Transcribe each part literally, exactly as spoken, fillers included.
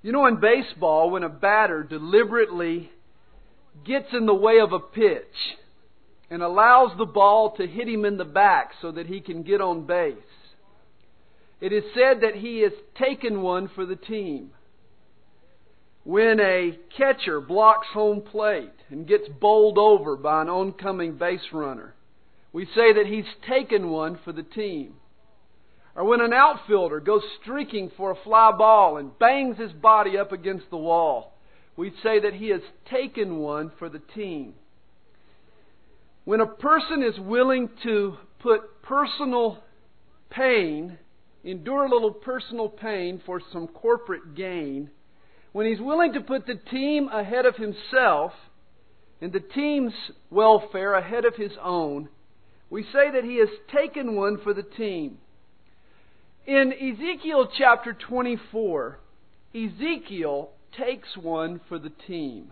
You know, in baseball, when a batter deliberately gets in the way of a pitch and allows the ball to hit him in the back so that he can get on base, it is said that he has taken one for the team. When a catcher blocks home plate and gets bowled over by an oncoming base runner, we say that he's taken one for the team. Or when an outfielder goes streaking for a fly ball and bangs his body up against the wall, we say that he has taken one for the team. When a person is willing to put personal pain, endure a little personal pain for some corporate gain, when he's willing to put the team ahead of himself and the team's welfare ahead of his own, we say that he has taken one for the team. In Ezekiel chapter twenty-four, Ezekiel takes one for the team.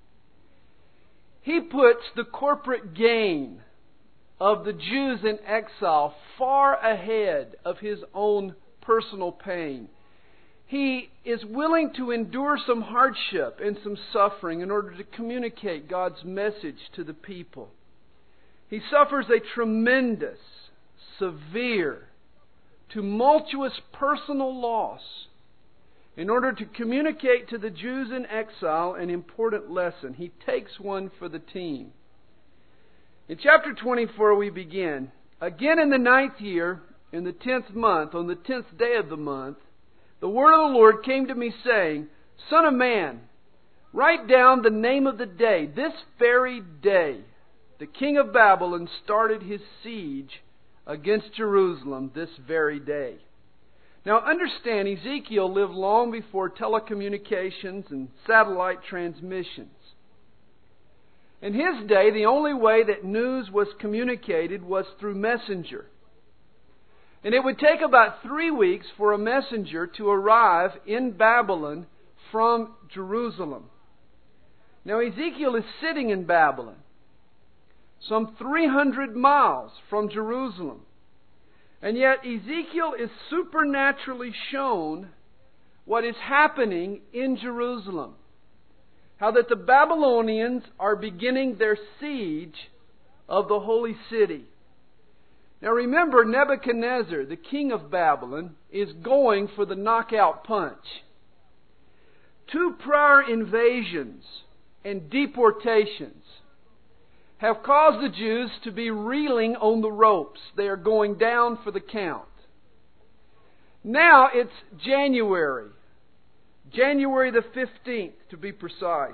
He puts the corporate gain of the Jews in exile far ahead of his own personal pain. He is willing to endure some hardship and some suffering in order to communicate God's message to the people. He suffers a tremendous, severe, tumultuous personal loss in order to communicate to the Jews in exile an important lesson. He takes one for the team. In chapter twenty-four we begin. Again in the ninth year, in the tenth month, on the tenth day of the month, the word of the Lord came to me saying, Son of man, write down the name of the day. This very day, the king of Babylon started his siege against Jerusalem this very day. Now understand, Ezekiel lived long before telecommunications and satellite transmissions. In his day, the only way that news was communicated was through messenger. And it would take about three weeks for a messenger to arrive in Babylon from Jerusalem. Now Ezekiel is sitting in Babylon, some three hundred miles from Jerusalem. And yet Ezekiel is supernaturally shown what is happening in Jerusalem. How that the Babylonians are beginning their siege of the holy city. Now remember, Nebuchadnezzar, the king of Babylon, is going for the knockout punch. Two prior invasions and deportations have caused the Jews to be reeling on the ropes. They are going down for the count. Now it's January. January the fifteenth, to be precise.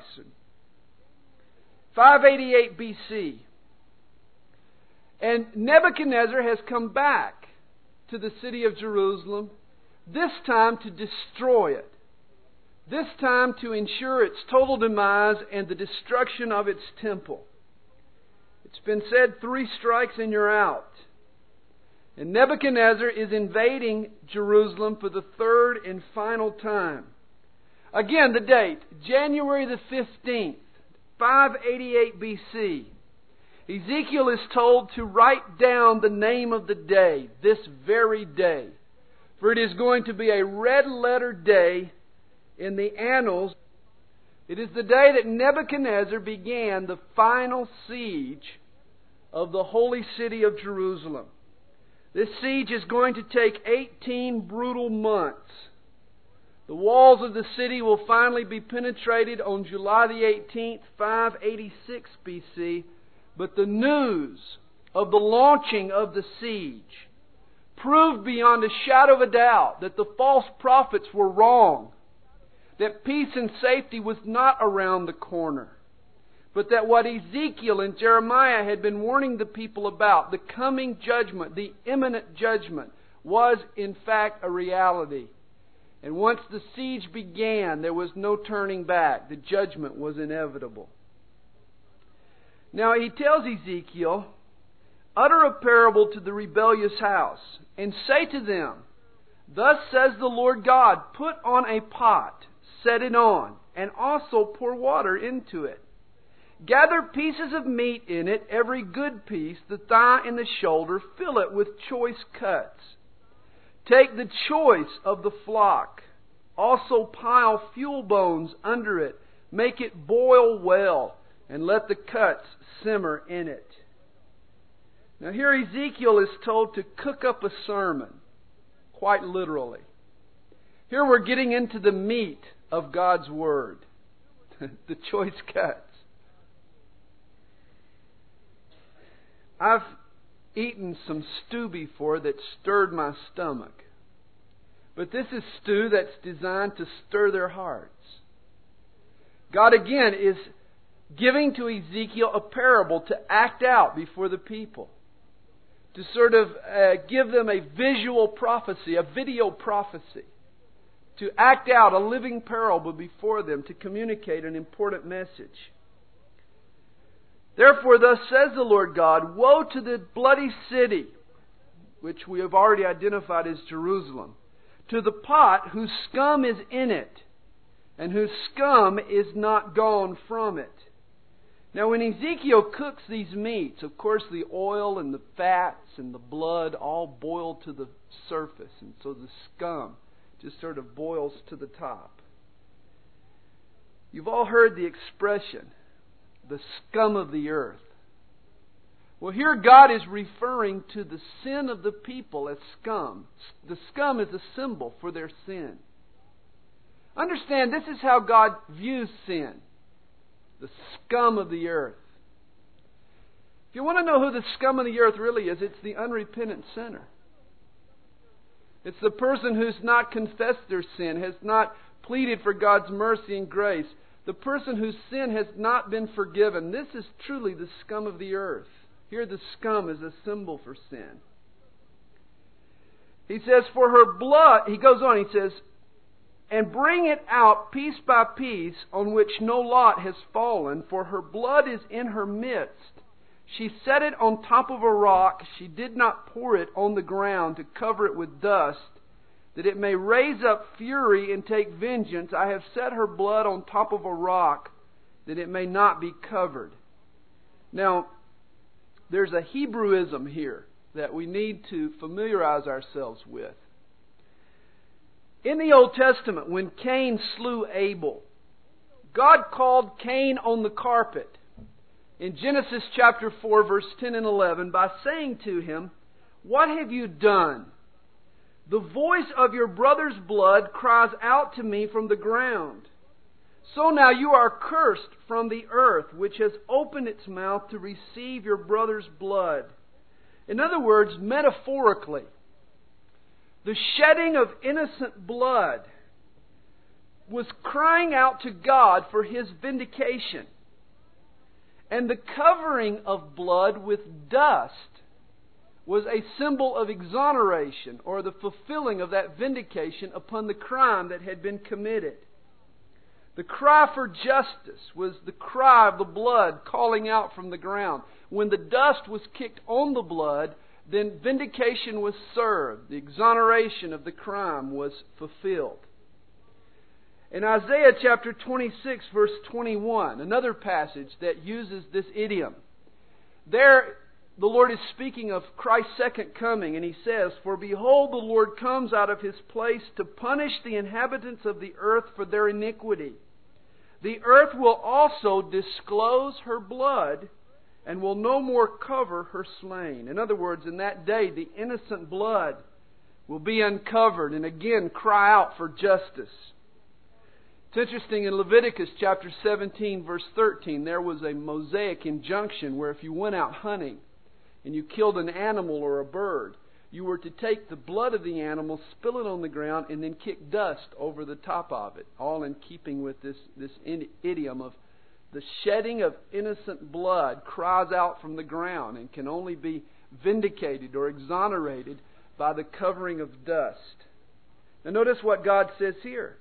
five eighty-eight B C. And Nebuchadnezzar has come back to the city of Jerusalem, this time to destroy it. This time to ensure its total demise and the destruction of its temple. It's been said, three strikes and you're out. And Nebuchadnezzar is invading Jerusalem for the third and final time. Again, the date, January the fifteenth, five eighty-eight B C. Ezekiel is told to write down the name of the day, this very day. For it is going to be a red letter day in the annals. It is the day that Nebuchadnezzar began the final siege of the holy city of Jerusalem. This siege is going to take eighteen brutal months. The walls of the city will finally be penetrated on July the eighteenth, five eighty-six B C. But the news of the launching of the siege proved beyond a shadow of a doubt that the false prophets were wrong. That peace and safety was not around the corner. But that what Ezekiel and Jeremiah had been warning the people about, the coming judgment, the imminent judgment, was in fact a reality. And once the siege began, there was no turning back. The judgment was inevitable. Now he tells Ezekiel, utter a parable to the rebellious house, and say to them, Thus says the Lord God, put on a pot, set it on, and also pour water into it. Gather pieces of meat in it, every good piece, the thigh and the shoulder, fill it with choice cuts. Take the choice of the flock, Also pile fuel bones under it. Make it boil well, and let the cuts simmer in it. Now here Ezekiel is told to cook up a sermon, quite literally. Here we're getting into the meat of God's Word, the choice cuts. I've eaten some stew before that stirred my stomach. But this is stew that's designed to stir their hearts. God again is giving to Ezekiel a parable to act out before the people. To sort of uh, give them a visual prophecy, a video prophecy. To act out a living parable before them to communicate an important message. Therefore, thus says the Lord God, woe to the bloody city, which we have already identified as Jerusalem, to the pot whose scum is in it, and whose scum is not gone from it. Now when Ezekiel cooks these meats, of course the oil and the fats and the blood all boil to the surface, and so the scum just sort of boils to the top. You've all heard the expression, the scum of the earth. Well, here God is referring to the sin of the people as scum. The scum is a symbol for their sin. Understand, this is how God views sin. The scum of the earth. If you want to know who the scum of the earth really is, it's the unrepentant sinner. It's the person who's not confessed their sin, has not pleaded for God's mercy and grace. The person whose sin has not been forgiven. This is truly the scum of the earth. Here the scum is a symbol for sin. He says, for her blood, he goes on, he says, and bring it out piece by piece on which no lot has fallen, for her blood is in her midst. She set it on top of a rock. She did not pour it on the ground to cover it with dust, that it may raise up fury and take vengeance. I have set her blood on top of a rock, that it may not be covered. Now, there's a Hebrewism here that we need to familiarize ourselves with. In the Old Testament, when Cain slew Abel, God called Cain on the carpet in Genesis chapter four, verse ten and eleven, by saying to him, what have you done? The voice of your brother's blood cries out to me from the ground. So now you are cursed from the earth, which has opened its mouth to receive your brother's blood. In other words, metaphorically, the shedding of innocent blood was crying out to God for His vindication. And the covering of blood with dust was a symbol of exoneration, or the fulfilling of that vindication upon the crime that had been committed. The cry for justice was the cry of the blood calling out from the ground. When the dust was kicked on the blood, then vindication was served. The exoneration of the crime was fulfilled. In Isaiah chapter twenty-six, verse twenty-one, another passage that uses this idiom, there the Lord is speaking of Christ's second coming, and He says, for behold, the Lord comes out of His place to punish the inhabitants of the earth for their iniquity. The earth will also disclose her blood, and will no more cover her slain. In other words, in that day, the innocent blood will be uncovered and again cry out for justice. It's interesting, in Leviticus chapter seventeen, verse thirteen, there was a Mosaic injunction where if you went out hunting and you killed an animal or a bird, you were to take the blood of the animal, spill it on the ground, and then kick dust over the top of it, all in keeping with this, this idiom of the shedding of innocent blood cries out from the ground and can only be vindicated or exonerated by the covering of dust. Now notice what God says here.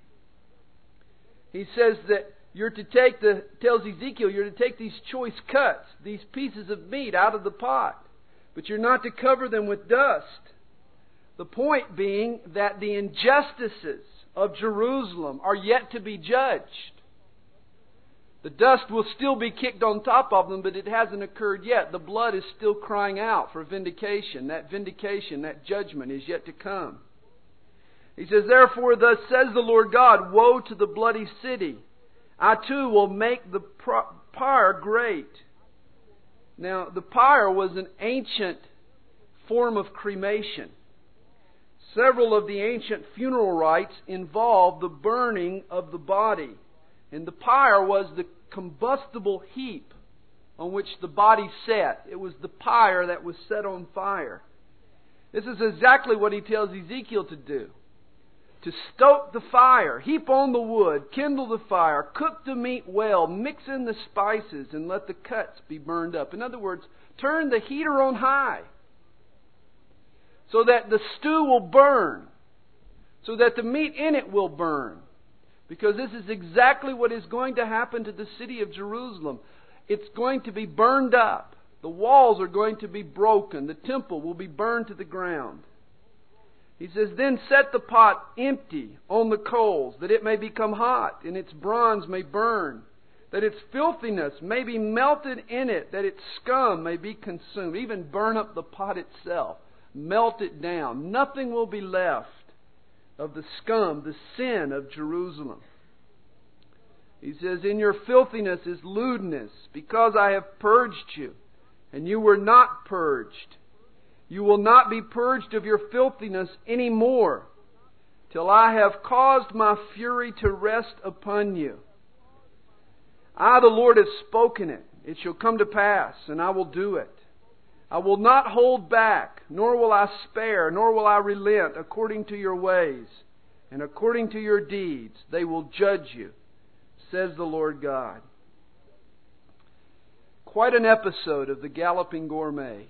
He says that you're to take the, tells Ezekiel, you're to take these choice cuts, these pieces of meat out of the pot, but you're not to cover them with dust. The point being that the injustices of Jerusalem are yet to be judged. The dust will still be kicked on top of them, but it hasn't occurred yet. The blood is still crying out for vindication. That vindication, that judgment is yet to come. He says, therefore thus says the Lord God, woe to the bloody city. I too will make the pyre great. Now, the pyre was an ancient form of cremation. Several of the ancient funeral rites involved the burning of the body. And the pyre was the combustible heap on which the body sat. It was the pyre that was set on fire. This is exactly what He tells Ezekiel to do. To stoke the fire, heap on the wood, kindle the fire, cook the meat well, mix in the spices, and let the cuts be burned up. In other words, turn the heater on high so that the stew will burn, so that the meat in it will burn. Because this is exactly what is going to happen to the city of Jerusalem. It's going to be burned up. The walls are going to be broken. The temple will be burned to the ground. He says, then set the pot empty on the coals, that it may become hot, and its bronze may burn, that its filthiness may be melted in it, that its scum may be consumed. Even burn up the pot itself. Melt it down. Nothing will be left of the scum, the sin of Jerusalem. He says, in your filthiness is lewdness, because I have purged you, and you were not purged. You will not be purged of your filthiness any more, till I have caused my fury to rest upon you. I, the Lord, have spoken it. It shall come to pass, and I will do it. I will not hold back, nor will I spare, nor will I relent according to your ways, and according to your deeds they will judge you, says the Lord God. Quite an episode of the Galloping Gourmet.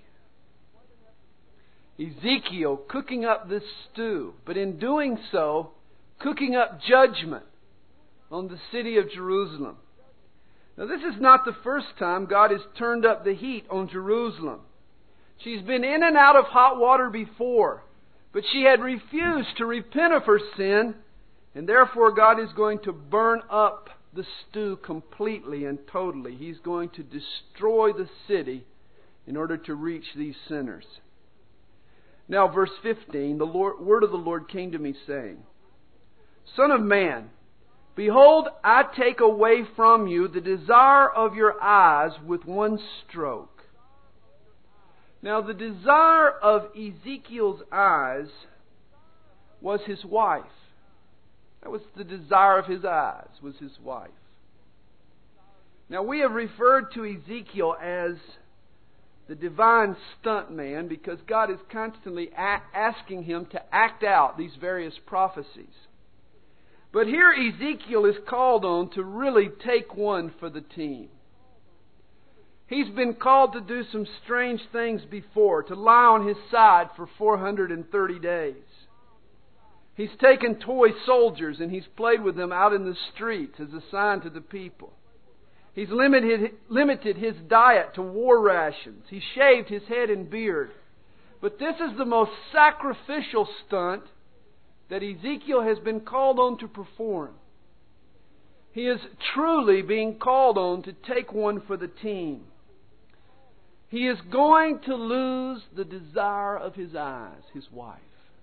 Ezekiel cooking up this stew, but in doing so, cooking up judgment on the city of Jerusalem. Now, this is not the first time God has turned up the heat on Jerusalem. She's been in and out of hot water before, but she had refused to repent of her sin, and therefore God is going to burn up the stew completely and totally. He's going to destroy the city in order to reach these sinners. Now, verse fifteen, the Lord, word of the Lord came to me, saying, Son of man, behold, I take away from you the desire of your eyes with one stroke. Now, the desire of Ezekiel's eyes was his wife. That was the desire of his eyes, was his wife. Now, we have referred to Ezekiel as the divine stunt man because God is constantly a- asking him to act out these various prophecies. But here Ezekiel is called on to really take one for the team. He's been called to do some strange things before, to lie on his side for four hundred thirty days. He's taken toy soldiers and he's played with them out in the streets as a sign to the people. He's limited, limited his diet to war rations. He shaved his head and beard. But this is the most sacrificial stunt that Ezekiel has been called on to perform. He is truly being called on to take one for the team. He is going to lose the desire of his eyes, his wife.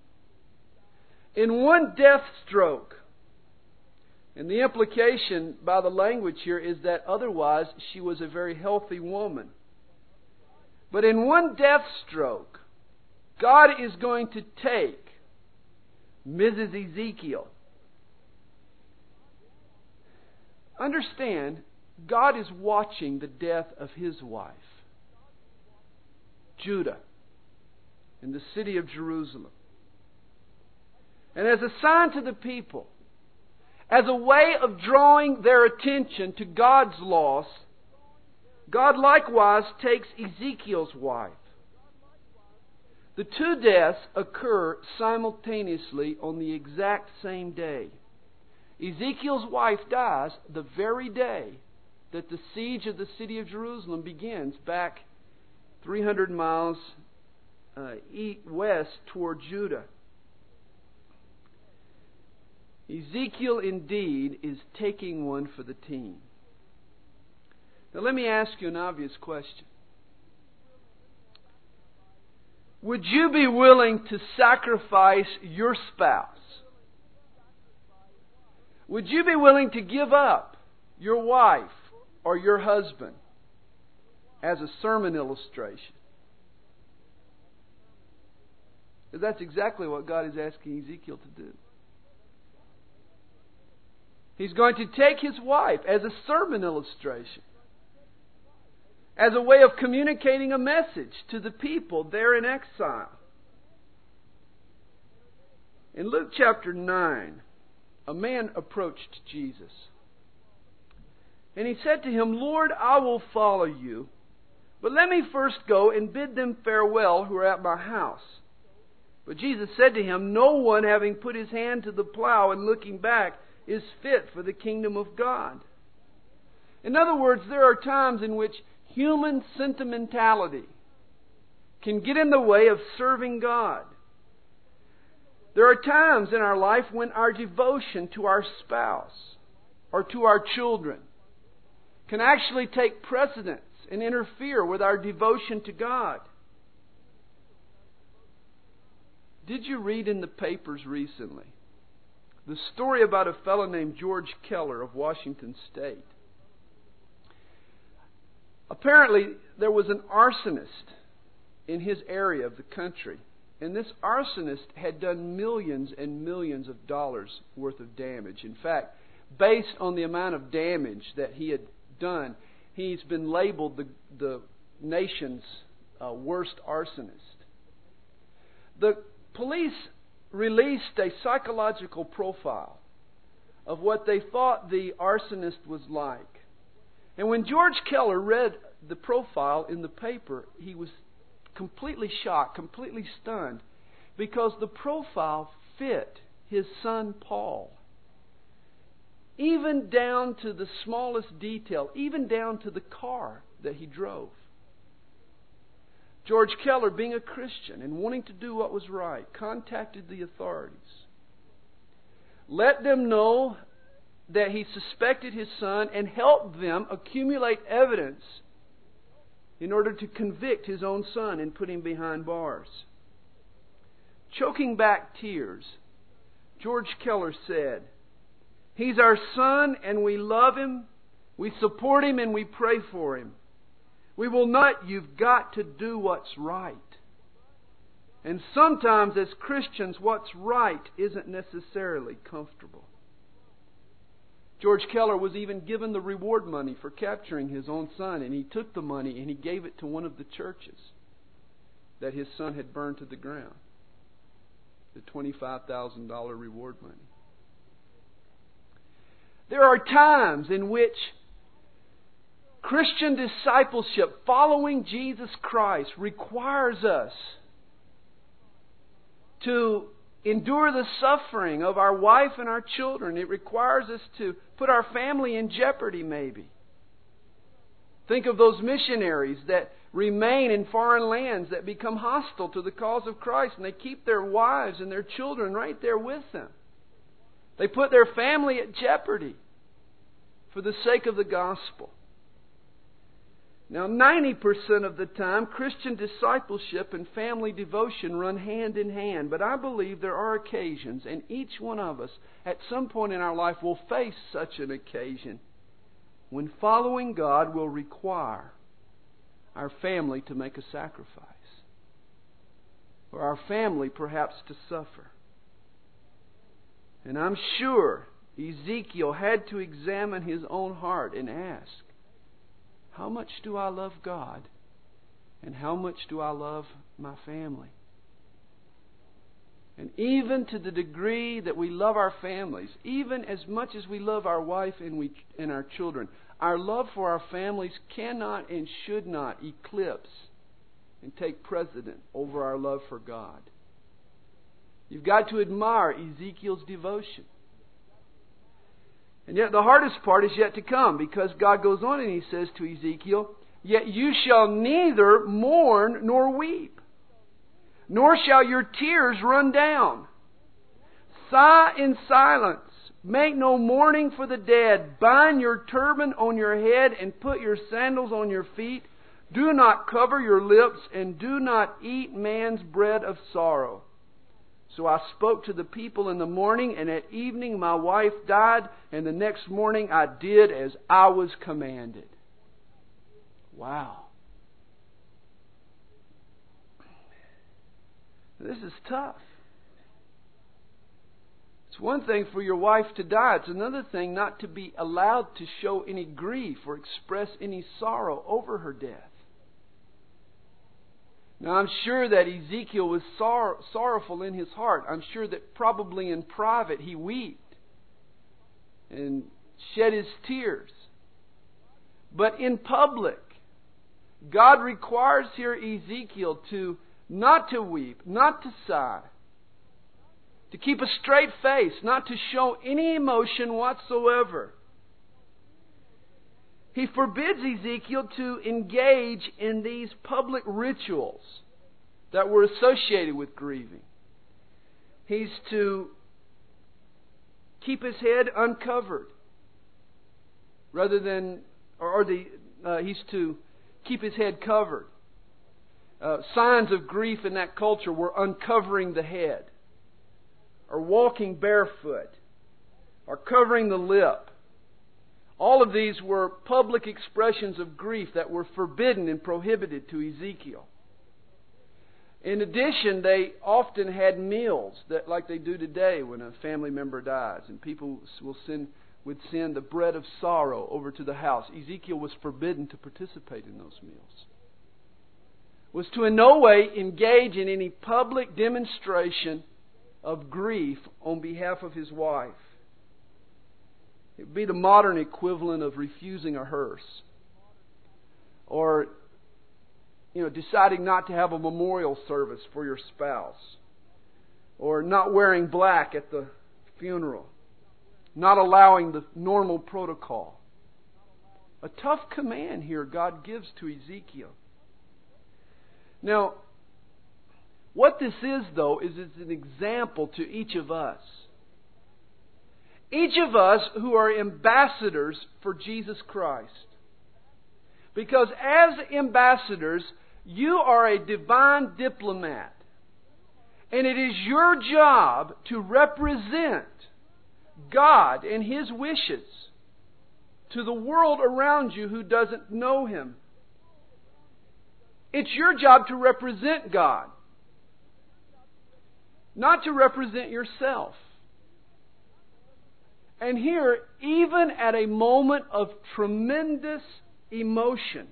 In one death stroke, and the implication by the language here is that otherwise she was a very healthy woman. But in one death stroke, God is going to take Missus Ezekiel. Understand, God is watching the death of His wife, Judah, in the city of Jerusalem. And as a sign to the people, as a way of drawing their attention to God's loss, God likewise takes Ezekiel's wife. The two deaths occur simultaneously on the exact same day. Ezekiel's wife dies the very day that the siege of the city of Jerusalem begins back three hundred miles uh, east, west toward Judah. Ezekiel indeed is taking one for the team. Now let me ask you an obvious question. Would you be willing to sacrifice your spouse Would you be willing to give up your wife or your husband as a sermon illustration? Because that's exactly what God is asking Ezekiel to do. He's going to take his wife as a sermon illustration, as a way of communicating a message to the people there in exile. In Luke chapter nine, a man approached Jesus. And he said to him, "Lord, I will follow you, but let me first go and bid them farewell who are at my house." But Jesus said to him, "No one, having put his hand to the plow and looking back, is fit for the kingdom of God." In other words, there are times in which human sentimentality can get in the way of serving God. There are times in our life when our devotion to our spouse or to our children can actually take precedence and interfere with our devotion to God. Did you read in the papers recently the story about a fellow named George Keller of Washington State? Apparently, there was an arsonist in his area of the country. And this arsonist had done millions and millions of dollars worth of damage. In fact, based on the amount of damage that he had done, he's been labeled the, the nation's uh, worst arsonist. The police released a psychological profile of what they thought the arsonist was like. And when George Keller read the profile in the paper, he was completely shocked, completely stunned, because the profile fit his son Paul. Even down to the smallest detail, even down to the car that he drove. George Keller, being a Christian and wanting to do what was right, contacted the authorities. Let them know that he suspected his son and helped them accumulate evidence in order to convict his own son and put him behind bars. Choking back tears, George Keller said, "He's our son and we love him. We support him and we pray for him. We will not, you've got to do what's right. And sometimes as Christians, what's right isn't necessarily comfortable." George Keller was even given the reward money for capturing his own son, and he took the money and he gave it to one of the churches that his son had burned to the ground. The twenty-five thousand dollars reward money. There are times in which Christian discipleship, following Jesus Christ, requires us to endure the suffering of our wife and our children. It requires us to put our family in jeopardy, maybe. Think of those missionaries that remain in foreign lands that become hostile to the cause of Christ, and they keep their wives and their children right there with them. They put their family at jeopardy for the sake of the gospel. Now, ninety percent of the time, Christian discipleship and family devotion run hand in hand. But I believe there are occasions, and each one of us at some point in our life will face such an occasion, when following God will require our family to make a sacrifice. Or our family perhaps to suffer. And I'm sure Ezekiel had to examine his own heart and ask, how much do I love God? And how much do I love my family? And even to the degree that we love our families, even as much as we love our wife and we and our children, our love for our families cannot and should not eclipse and take precedent over our love for God. You've got to admire Ezekiel's devotion. And yet the hardest part is yet to come, because God goes on and He says to Ezekiel, "Yet you shall neither mourn nor weep, nor shall your tears run down. Sigh in silence. Make no mourning for the dead. Bind your turban on your head and put your sandals on your feet. Do not cover your lips and do not eat man's bread of sorrow. So I spoke to the people in the morning, and at evening my wife died, and the next morning I did as I was commanded. Wow. This is tough. It's one thing for your wife to die. It's another thing not to be allowed to show any grief or express any sorrow over her death. Now, I'm sure that Ezekiel was sor- sorrowful in his heart. I'm sure that probably in private he wept and shed his tears. But in public, God requires here Ezekiel to not to weep, not to sigh, to keep a straight face, not to show any emotion whatsoever. He forbids Ezekiel to engage in these public rituals that were associated with grieving. He's to keep his head uncovered, rather than, or, or the uh, he's to keep his head covered. Uh, signs of grief in that culture were uncovering the head, or walking barefoot, or covering the lip. All of these were public expressions of grief that were forbidden and prohibited to Ezekiel. In addition, they often had meals that, like they do today when a family member dies, and people will send would send the bread of sorrow over to the house. Ezekiel was forbidden to participate in those meals. Was to in no way engage in any public demonstration of grief on behalf of his wife. It would be the modern equivalent of refusing a hearse, or, you know, deciding not to have a memorial service for your spouse, or not wearing black at the funeral, not allowing the normal protocol. A tough command here God gives to Ezekiel. Now, what this is, though, is it's an example to each of us. Each of us who are ambassadors for Jesus Christ. Because as ambassadors, you are a divine diplomat. And it is your job to represent God and His wishes to the world around you who doesn't know Him. It's your job to represent God, not to represent yourself. And here, even at a moment of tremendous emotion,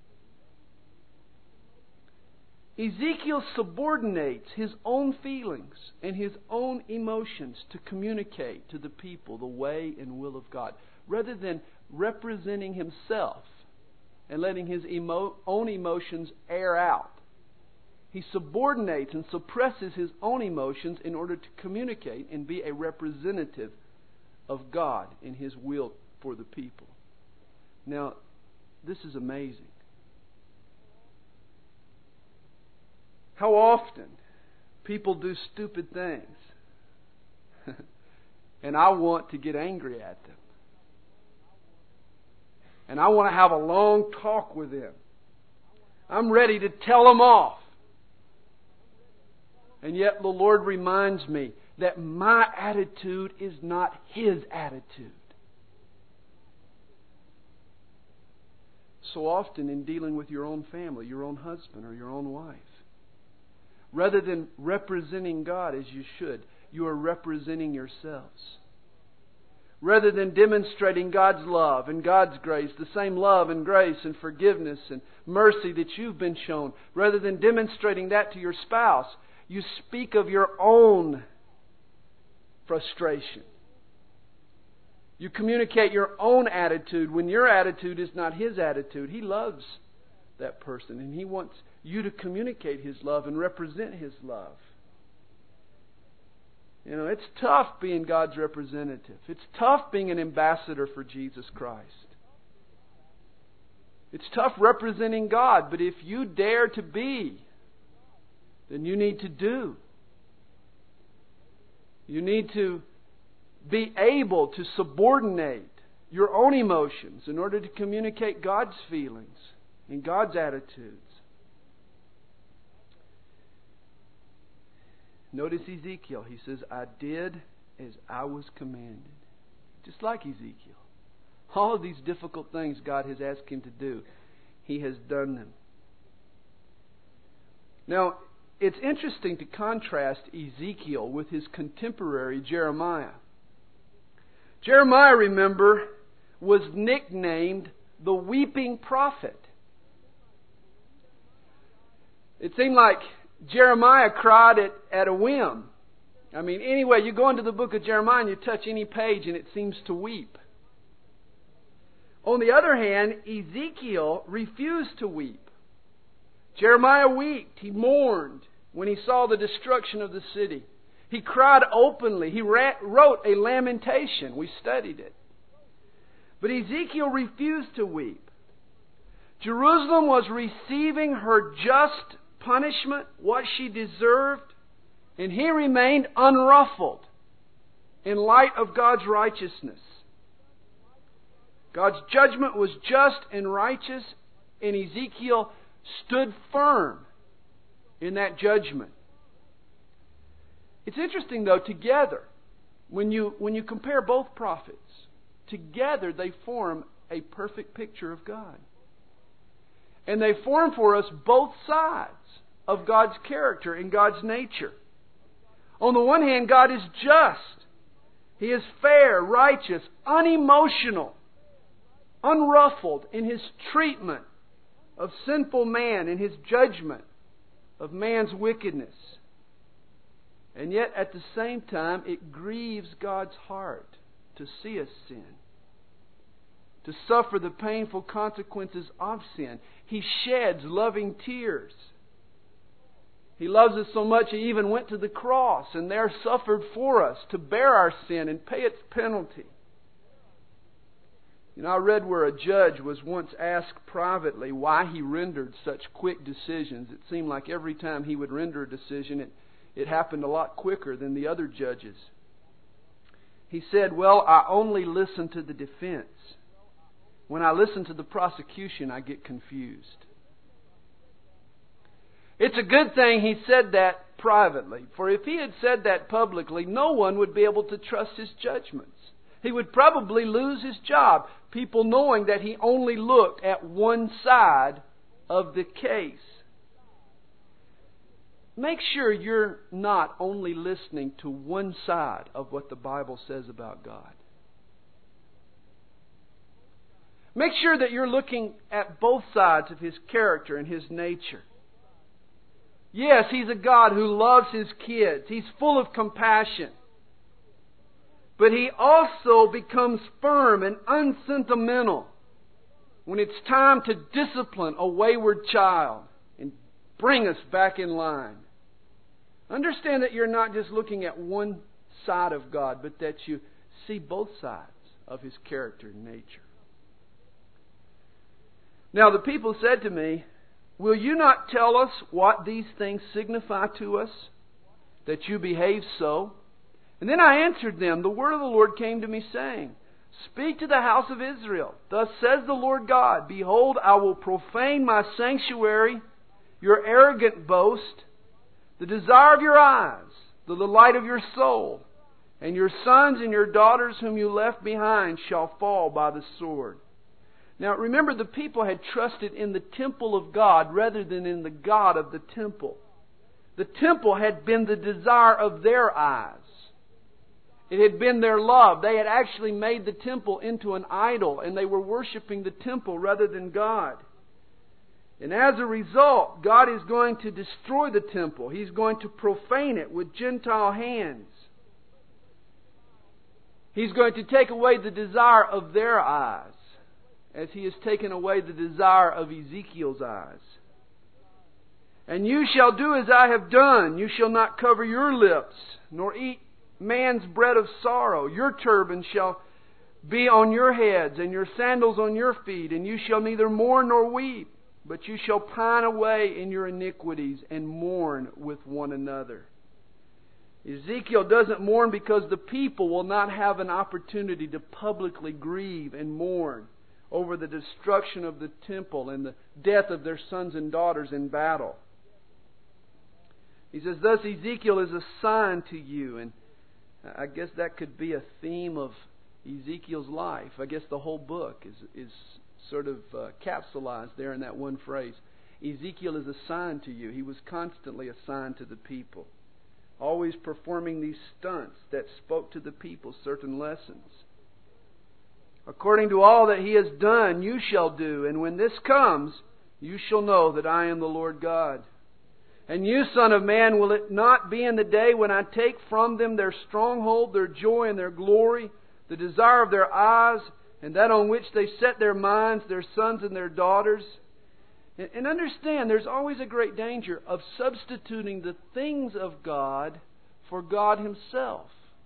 Ezekiel subordinates his own feelings and his own emotions to communicate to the people the way and will of God, rather than representing himself and letting his emo- own emotions air out. He subordinates and suppresses his own emotions in order to communicate and be a representative of God and His will for the people. Now, this is amazing. How often people do stupid things and I want to get angry at them. And I want to have a long talk with them. I'm ready to tell them off. And yet the Lord reminds me that my attitude is not His attitude. So often in dealing with your own family, your own husband or your own wife, rather than representing God as you should, you are representing yourselves. Rather than demonstrating God's love and God's grace, the same love and grace and forgiveness and mercy that you've been shown, rather than demonstrating that to your spouse, you speak of your own frustration. You communicate your own attitude when your attitude is not His attitude. He loves that person and He wants you to communicate His love and represent His love. You know, it's tough being God's representative. It's tough being an ambassador for Jesus Christ. It's tough representing God, but if you dare to be, then you need to do. You need to be able to subordinate your own emotions in order to communicate God's feelings and God's attitudes. Notice Ezekiel. He says, I did as I was commanded. Just like Ezekiel. All of these difficult things God has asked him to do, he has done them. Now, it's interesting to contrast Ezekiel with his contemporary Jeremiah. Jeremiah, remember, was nicknamed the weeping prophet. It seemed like Jeremiah cried at, at a whim. I mean, anyway, you go into the book of Jeremiah and you touch any page and it seems to weep. On the other hand, Ezekiel refused to weep. Jeremiah wept. He mourned when he saw the destruction of the city. He cried openly. He wrote a lamentation. We studied it. But Ezekiel refused to weep. Jerusalem was receiving her just punishment, what she deserved, and he remained unruffled in light of God's righteousness. God's judgment was just and righteous, and Ezekiel stood firm in that judgment. It's interesting, though, together, when you, when you compare both prophets, together they form a perfect picture of God. And they form for us both sides of God's character and God's nature. On the one hand, God is just. He is fair, righteous, unemotional, unruffled in His treatment of sinful man and His judgment of man's wickedness. And yet, at the same time, it grieves God's heart to see us sin, to suffer the painful consequences of sin. He sheds loving tears. He loves us so much He even went to the cross and there suffered for us to bear our sin and pay its penalty. You know, I read where a judge was once asked privately why he rendered such quick decisions. It seemed like every time he would render a decision, it, it happened a lot quicker than the other judges. He said, well, I only listen to the defense. When I listen to the prosecution, I get confused. It's a good thing he said that privately, for if he had said that publicly, no one would be able to trust his judgments. He would probably lose his job, people knowing that he only looked at one side of the case. Make sure you're not only listening to one side of what the Bible says about God. Make sure that you're looking at both sides of His character and His nature. Yes, He's a God who loves His kids. He's full of compassion. But He also becomes firm and unsentimental when it's time to discipline a wayward child and bring us back in line. Understand that you're not just looking at one side of God, but that you see both sides of His character and nature. Now the people said to me, will you not tell us what these things signify to us, that you behave so? And then I answered them, the word of the Lord came to me saying, speak to the house of Israel. Thus says the Lord God, behold, I will profane my sanctuary, your arrogant boast, the desire of your eyes, the delight of your soul, and your sons and your daughters whom you left behind shall fall by the sword. Now remember, the people had trusted in the temple of God rather than in the God of the temple. The temple had been the desire of their eyes. It had been their love. They had actually made the temple into an idol, and they were worshiping the temple rather than God. And as a result, God is going to destroy the temple. He's going to profane it with Gentile hands. He's going to take away the desire of their eyes, as He has taken away the desire of Ezekiel's eyes. And you shall do as I have done. You shall not cover your lips, nor eat man's bread of sorrow. Your turban shall be on your heads, and your sandals on your feet, and you shall neither mourn nor weep, but you shall pine away in your iniquities and mourn with one another. Ezekiel doesn't mourn because the people will not have an opportunity to publicly grieve and mourn over the destruction of the temple and the death of their sons and daughters in battle. He says, thus Ezekiel is a sign to you. And I guess that could be a theme of Ezekiel's life. I guess the whole book is is sort of uh, capsulized there in that one phrase. Ezekiel is a sign to you. He was constantly a sign to the people, always performing these stunts that spoke to the people certain lessons. According to all that he has done, you shall do, and when this comes, you shall know that I am the Lord God. And you, Son of Man, will it not be in the day when I take from them their stronghold, their joy and their glory, the desire of their eyes, and that on which they set their minds, their sons and their daughters? And understand, there's always a great danger of substituting the things of God for God Himself.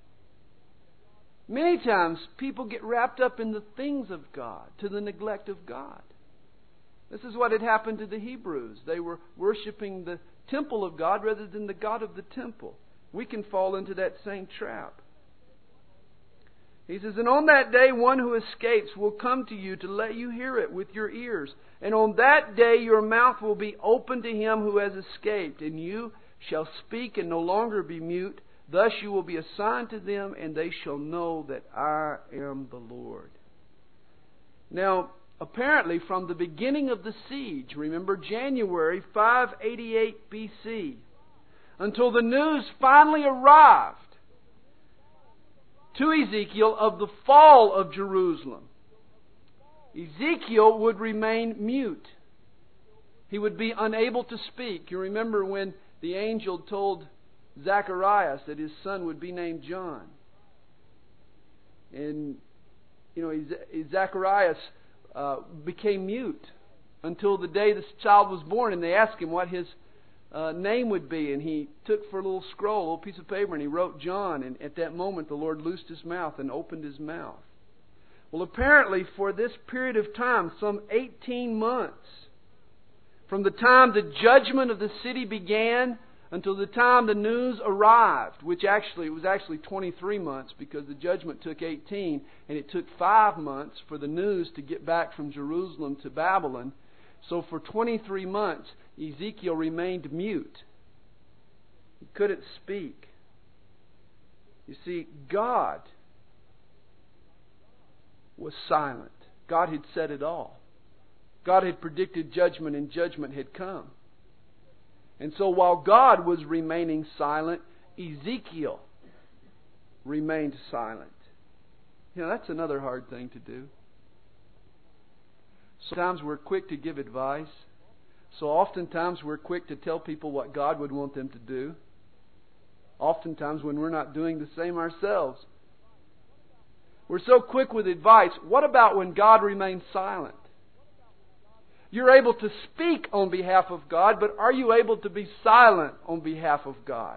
Many times people get wrapped up in the things of God to the neglect of God. This is what had happened to the Hebrews. They were worshiping the temple of God rather than the God of the temple. We can fall into that same trap. He says, and on that day one who escapes will come to you to let you hear it with your ears. And on that day your mouth will be open to him who has escaped, and you shall speak and no longer be mute. Thus you will be a sign to them, and they shall know that I am the Lord. Now, apparently from the beginning of the siege, remember January five eighty-eight B C, until the news finally arrived to Ezekiel of the fall of Jerusalem, Ezekiel would remain mute. He would be unable to speak. You remember when the angel told Zacharias that his son would be named John. And, you know, Zacharias uh, became mute until the day this child was born, and they asked him what his Uh, name would be, and he took for a little scroll, a little piece of paper, and he wrote John, and at that moment the Lord loosed his mouth and opened his mouth. Well, apparently for this period of time, some eighteen months, from the time the judgment of the city began until the time the news arrived, which actually, it was actually twenty-three months because the judgment took eighteen, and it took five months for the news to get back from Jerusalem to Babylon. So for twenty-three months, Ezekiel remained mute. He couldn't speak. You see, God was silent. God had said it all. God had predicted judgment, and judgment had come. And so while God was remaining silent, Ezekiel remained silent. You know, that's another hard thing to do. Sometimes we're quick to give advice. So oftentimes we're quick to tell people what God would want them to do. Oftentimes when we're not doing the same ourselves. We're so quick with advice. What about when God remains silent? You're able to speak on behalf of God, but are you able to be silent on behalf of God?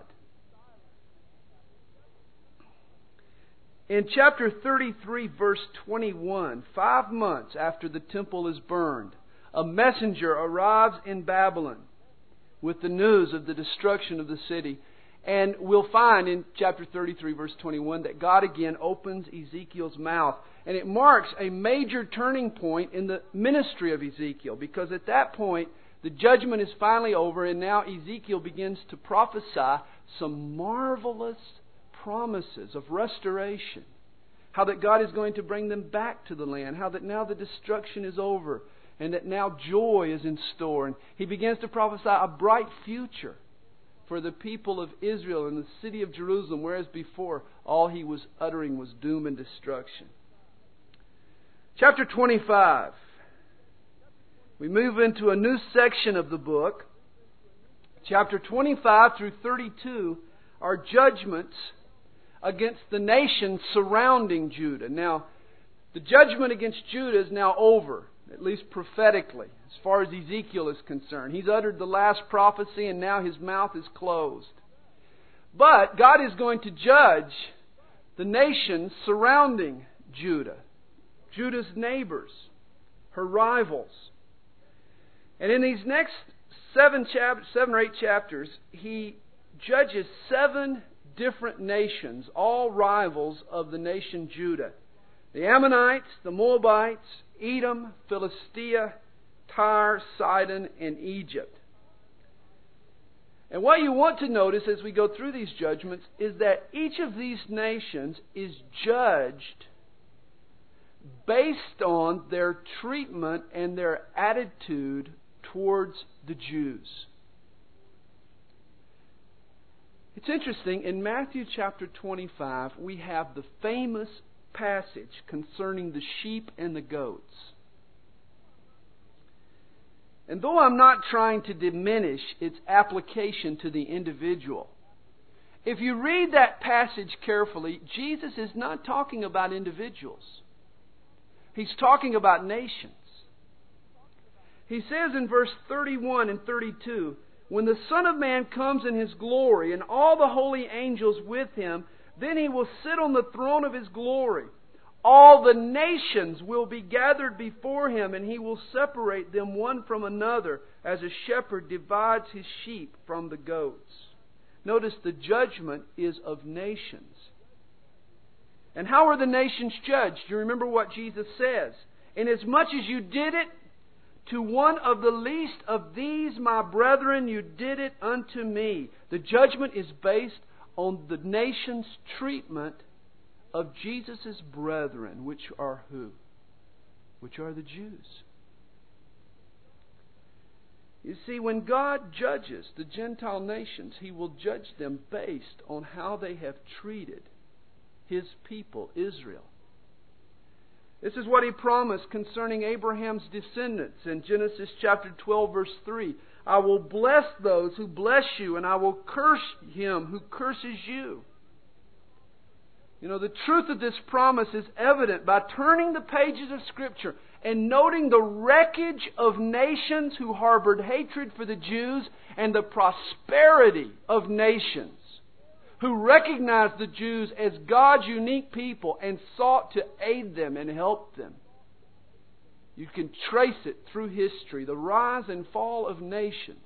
In chapter thirty-three, verse twenty-one, five months after the temple is burned, a messenger arrives in Babylon with the news of the destruction of the city. And we'll find in chapter thirty-three, verse twenty-one, that God again opens Ezekiel's mouth. And it marks a major turning point in the ministry of Ezekiel, because at that point, the judgment is finally over, and now Ezekiel begins to prophesy some marvelous promises of restoration. How that God is going to bring them back to the land. How that now the destruction is over. And that now joy is in store. And he begins to prophesy a bright future for the people of Israel and the city of Jerusalem, whereas before all he was uttering was doom and destruction. Chapter twenty-five. We move into a new section of the book. Chapter twenty-five through thirty-two are judgments against the nations surrounding Judah. Now, the judgment against Judah is now over, at least prophetically, as far as Ezekiel is concerned. He's uttered the last prophecy, and now his mouth is closed. But God is going to judge the nations surrounding Judah, Judah's neighbors, her rivals. And in these next seven, chap- seven or eight chapters, he judges seven different nations, all rivals of the nation Judah. The Ammonites, the Moabites, Edom, Philistia, Tyre, Sidon, and Egypt. And what you want to notice as we go through these judgments is that each of these nations is judged based on their treatment and their attitude towards the Jews. It's interesting, in Matthew chapter twenty-five, we have the famous passage concerning the sheep and the goats. And though I'm not trying to diminish its application to the individual, if you read that passage carefully, Jesus is not talking about individuals. He's talking about nations. He says in verse thirty-one and thirty-two, "When the Son of Man comes in His glory and all the holy angels with Him, then He will sit on the throne of His glory. All the nations will be gathered before Him, and He will separate them one from another, as a shepherd divides his sheep from the goats." Notice the judgment is of nations. And how are the nations judged? Do you remember what Jesus says? "Inasmuch as you did it to one of the least of these, my brethren, you did it unto me." The judgment is based on the nation's treatment of Jesus' brethren, which are who? Which are the Jews. You see, when God judges the Gentile nations, He will judge them based on how they have treated His people, Israel. This is what He promised concerning Abraham's descendants in Genesis chapter twelve, verse three. "I will bless those who bless you, and I will curse him who curses you." You know, the truth of this promise is evident by turning the pages of Scripture and noting the wreckage of nations who harbored hatred for the Jews and the prosperity of nations who recognized the Jews as God's unique people and sought to aid them and help them. You can trace it through history. The rise and fall of nations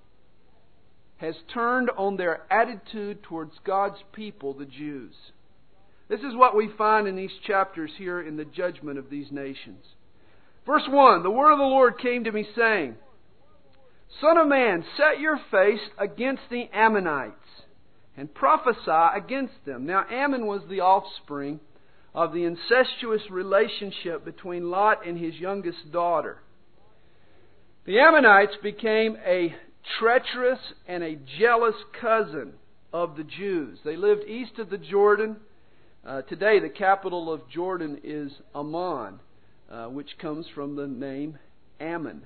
has turned on their attitude towards God's people, the Jews. This is what we find in these chapters here in the judgment of these nations. Verse one, "The word of the Lord came to me, saying, Son of man, set your face against the Ammonites, and prophesy against them." Now, Ammon was the offspring of the incestuous relationship between Lot and his youngest daughter. The Ammonites became a treacherous and a jealous cousin of the Jews. They lived east of the Jordan. Uh, today, the capital of Jordan is Amman, uh, which comes from the name Ammon.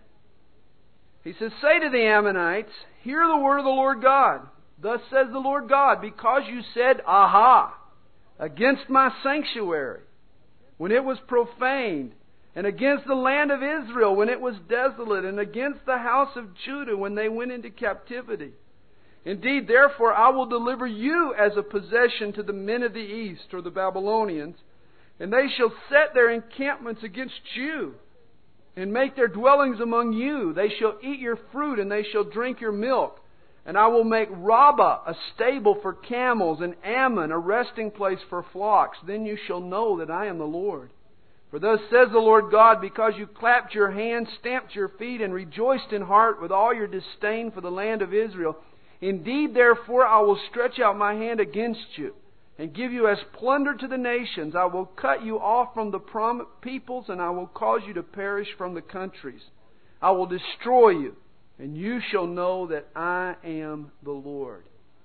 He says, "Say to the Ammonites, hear the word of the Lord God. Thus says the Lord God, because you said, Aha, against my sanctuary, when it was profaned, and against the land of Israel, when it was desolate, and against the house of Judah, when they went into captivity. Indeed, therefore, I will deliver you as a possession to the men of the east," or the Babylonians, "and they shall set their encampments against you, and make their dwellings among you. They shall eat your fruit, and they shall drink your milk. And I will make Rabbah a stable for camels, and Ammon a resting place for flocks. Then you shall know that I am the Lord. For thus says the Lord God, because you clapped your hands, stamped your feet, and rejoiced in heart with all your disdain for the land of Israel. Indeed, therefore, I will stretch out my hand against you, and give you as plunder to the nations. I will cut you off from the prom- peoples, and I will cause you to perish from the countries. I will destroy you, and you shall know that I am the Lord."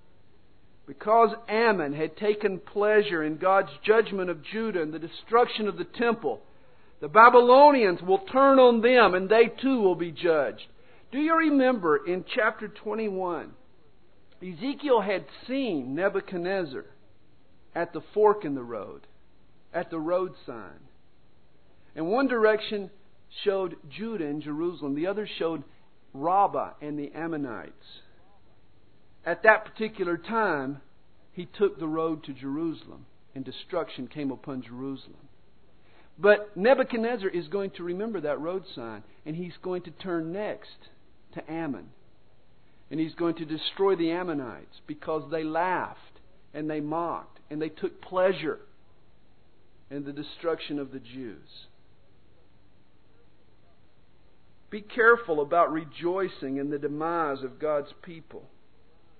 Because Ammon had taken pleasure in God's judgment of Judah and the destruction of the temple, the Babylonians will turn on them, and they too will be judged. Do you remember in chapter twenty-one, Ezekiel had seen Nebuchadnezzar at the fork in the road, at the road sign. And one direction showed Judah and Jerusalem. The other showed Rabbah and the Ammonites. At that particular time, he took the road to Jerusalem, and destruction came upon Jerusalem. But Nebuchadnezzar is going to remember that road sign, and he's going to turn next to Ammon. And he's going to destroy the Ammonites because they laughed and they mocked and they took pleasure in the destruction of the Jews. Be careful about rejoicing in the demise of God's people.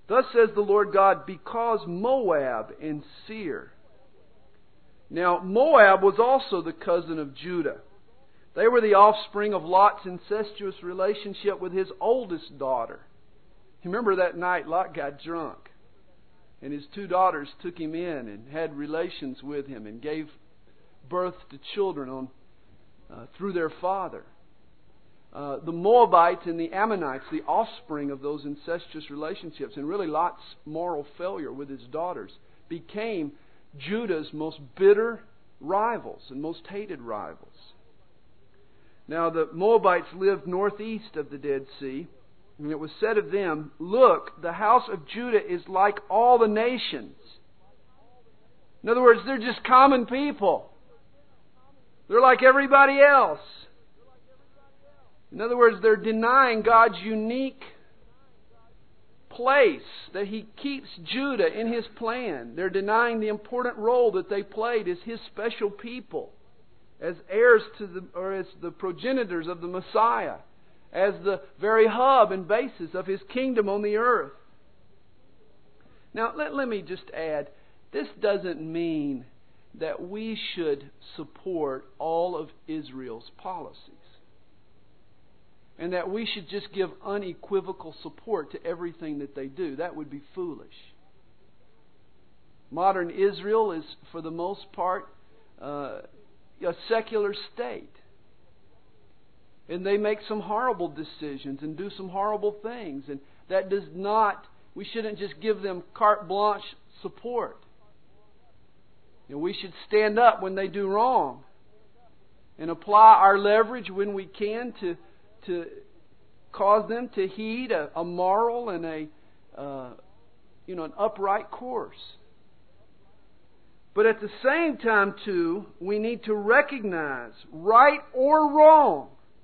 Thus says the Lord God, because Moab and Seir. Now, Moab was also the cousin of Judah. They were the offspring of Lot's incestuous relationship with his oldest daughter. You remember that night Lot got drunk, and his two daughters took him in and had relations with him and gave birth to children on uh, through their father. Uh, the Moabites and the Ammonites, the offspring of those incestuous relationships, and really Lot's moral failure with his daughters, became Judah's most bitter rivals and most hated rivals. Now, the Moabites lived northeast of the Dead Sea, and it was said of them, "Look, the house of Judah is like all the nations." In other words, they're just common people. They're like everybody else. In other words, they're denying God's unique place that He keeps Judah in His plan. They're denying the important role that they played as His special people, as heirs to the, or as the progenitors of the Messiah, as the very hub and basis of His kingdom on the earth. Now, let, let me just add, this doesn't mean that we should support all of Israel's policies, and that we should just give unequivocal support to everything that they do. That would be foolish. Modern Israel is, for the most part, uh, a secular state. And they make some horrible decisions and do some horrible things. And that does not, we shouldn't just give them carte blanche support. You know, we should stand up when they do wrong and apply our leverage when we can to to cause them to heed a, a moral and a uh, you know an upright course. But at the same time, too, we need to recognize, right or wrong,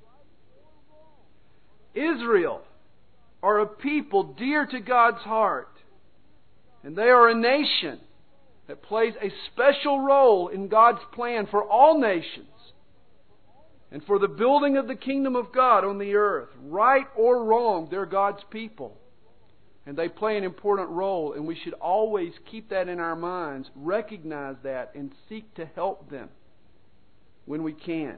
Israel are a people dear to God's heart, and they are a nation that plays a special role in God's plan for all nations and for the building of the kingdom of God on the earth. Right or wrong, they're God's people. And they play an important role, and we should always keep that in our minds, recognize that, and seek to help them when we can.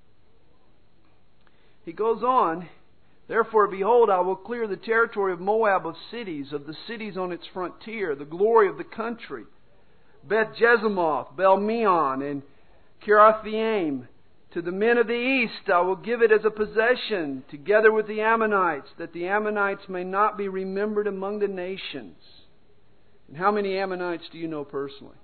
He goes on, "Therefore, behold, I will clear the territory of Moab of cities, of the cities on its frontier, the glory of the country, Beth Jezimoth, Bel-meon, and Kiriathaim. To the men of the east I will give it as a possession, together with the Ammonites, that the Ammonites may not be remembered among the nations." And how many Ammonites do you know personally?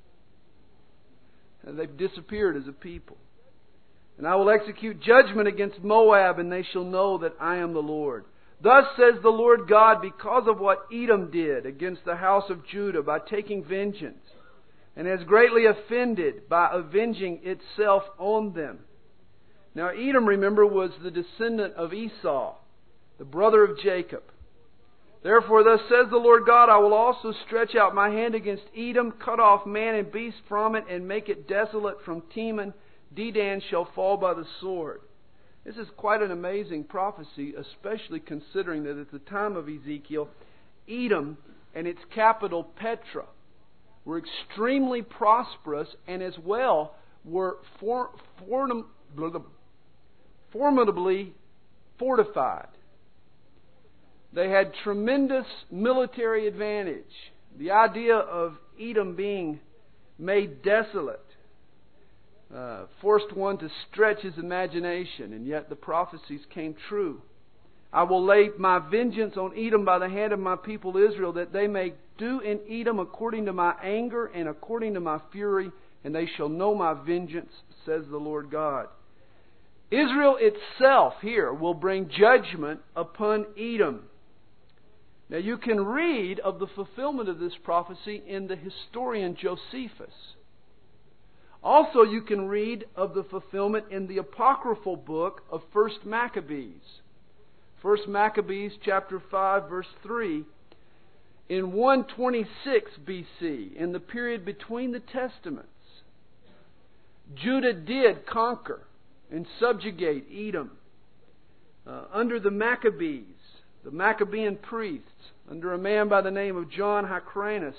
They've disappeared as a people. "And I will execute judgment against Moab, and they shall know that I am the Lord. Thus says the Lord God, because of what Edom did against the house of Judah by taking vengeance, and has greatly offended by avenging itself on them." Now Edom, remember, was the descendant of Esau, the brother of Jacob. "Therefore thus says the Lord God, I will also stretch out my hand against Edom, cut off man and beast from it, and make it desolate from Teman. Dedan shall fall by the sword." This is quite an amazing prophecy, especially considering that at the time of Ezekiel, Edom and its capital Petra were extremely prosperous, and as well were for, for, formidably fortified. They had tremendous military advantage. The idea of Edom being made desolate uh, forced one to stretch his imagination, and yet the prophecies came true. "I will lay my vengeance on Edom by the hand of my people Israel, that they may do in Edom according to my anger and according to my fury, and they shall know my vengeance, says the Lord God." Israel itself here will bring judgment upon Edom. Now you can read of the fulfillment of this prophecy in the historian Josephus. Also you can read of the fulfillment in the apocryphal book of First Maccabees. First Maccabees chapter five verse three. In one twenty-six B C, in the period between the Testaments, Judah did conquer and subjugate Edom uh, under the Maccabees. the Maccabean priests, under a man by the name of John Hyrcanus,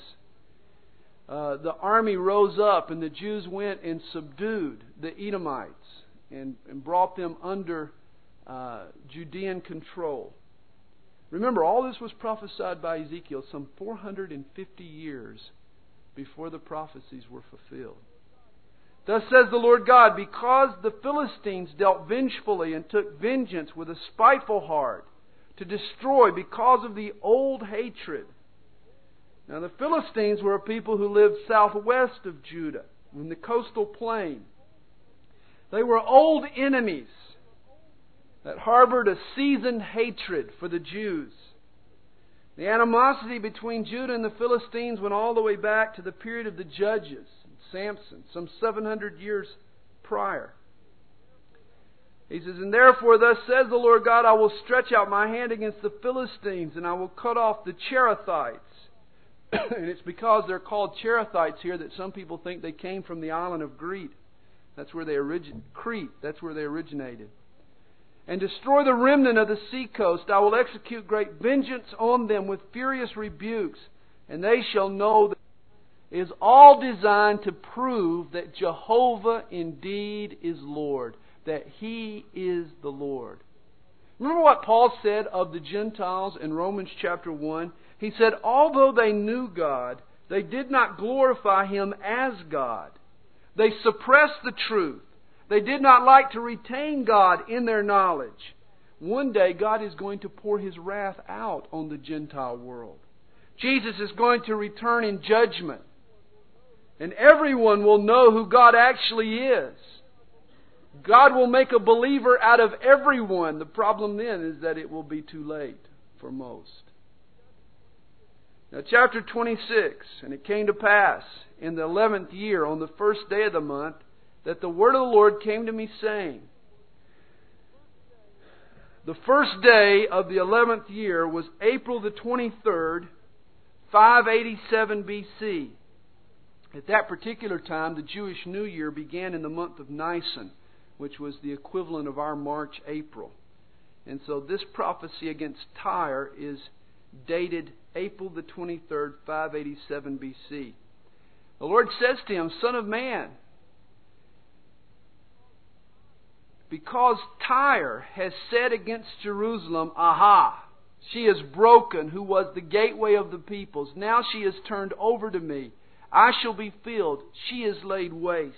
uh, the army rose up and the Jews went and subdued the Edomites and, and brought them under uh, Judean control. Remember, all this was prophesied by Ezekiel some four hundred fifty years before the prophecies were fulfilled. Thus says the Lord God, because the Philistines dealt vengefully and took vengeance with a spiteful heart to destroy because of the old hatred. Now the Philistines were a people who lived southwest of Judah, in the coastal plain. They were old enemies that harbored a seasoned hatred for the Jews. The animosity between Judah and the Philistines went all the way back to the period of the Judges and Samson, some seven hundred years prior. He says, and therefore thus says the Lord God, I will stretch out my hand against the Philistines, and I will cut off the Cherethites. And it's because they're called Cherethites here that some people think they came from the island of Crete. That's where they origin- Crete. That's where they originated. And destroy the remnant of the seacoast. I will execute great vengeance on them with furious rebukes, and they shall know that it is all designed to prove that Jehovah indeed is Lord, that He is the Lord. Remember what Paul said of the Gentiles in Romans chapter one? He said, although they knew God, they did not glorify Him as God. They suppressed the truth. They did not like to retain God in their knowledge. One day God is going to pour His wrath out on the Gentile world. Jesus is going to return in judgment. And everyone will know who God actually is. God will make a believer out of everyone. The problem then is that it will be too late for most. Now chapter twenty-six, and it came to pass in the eleventh year on the first day of the month that the word of the Lord came to me saying, the first day of the eleventh year was April the twenty-third, five eighty-seven B C. At that particular time, the Jewish New Year began in the month of Nisan, which was the equivalent of our March, April. And so this prophecy against Tyre is dated April the twenty-third, five eighty-seven B C. The Lord says to him, Son of man, because Tyre has said against Jerusalem, Aha, she is broken, who was the gateway of the peoples. Now she is turned over to me. I shall be filled. She is laid waste.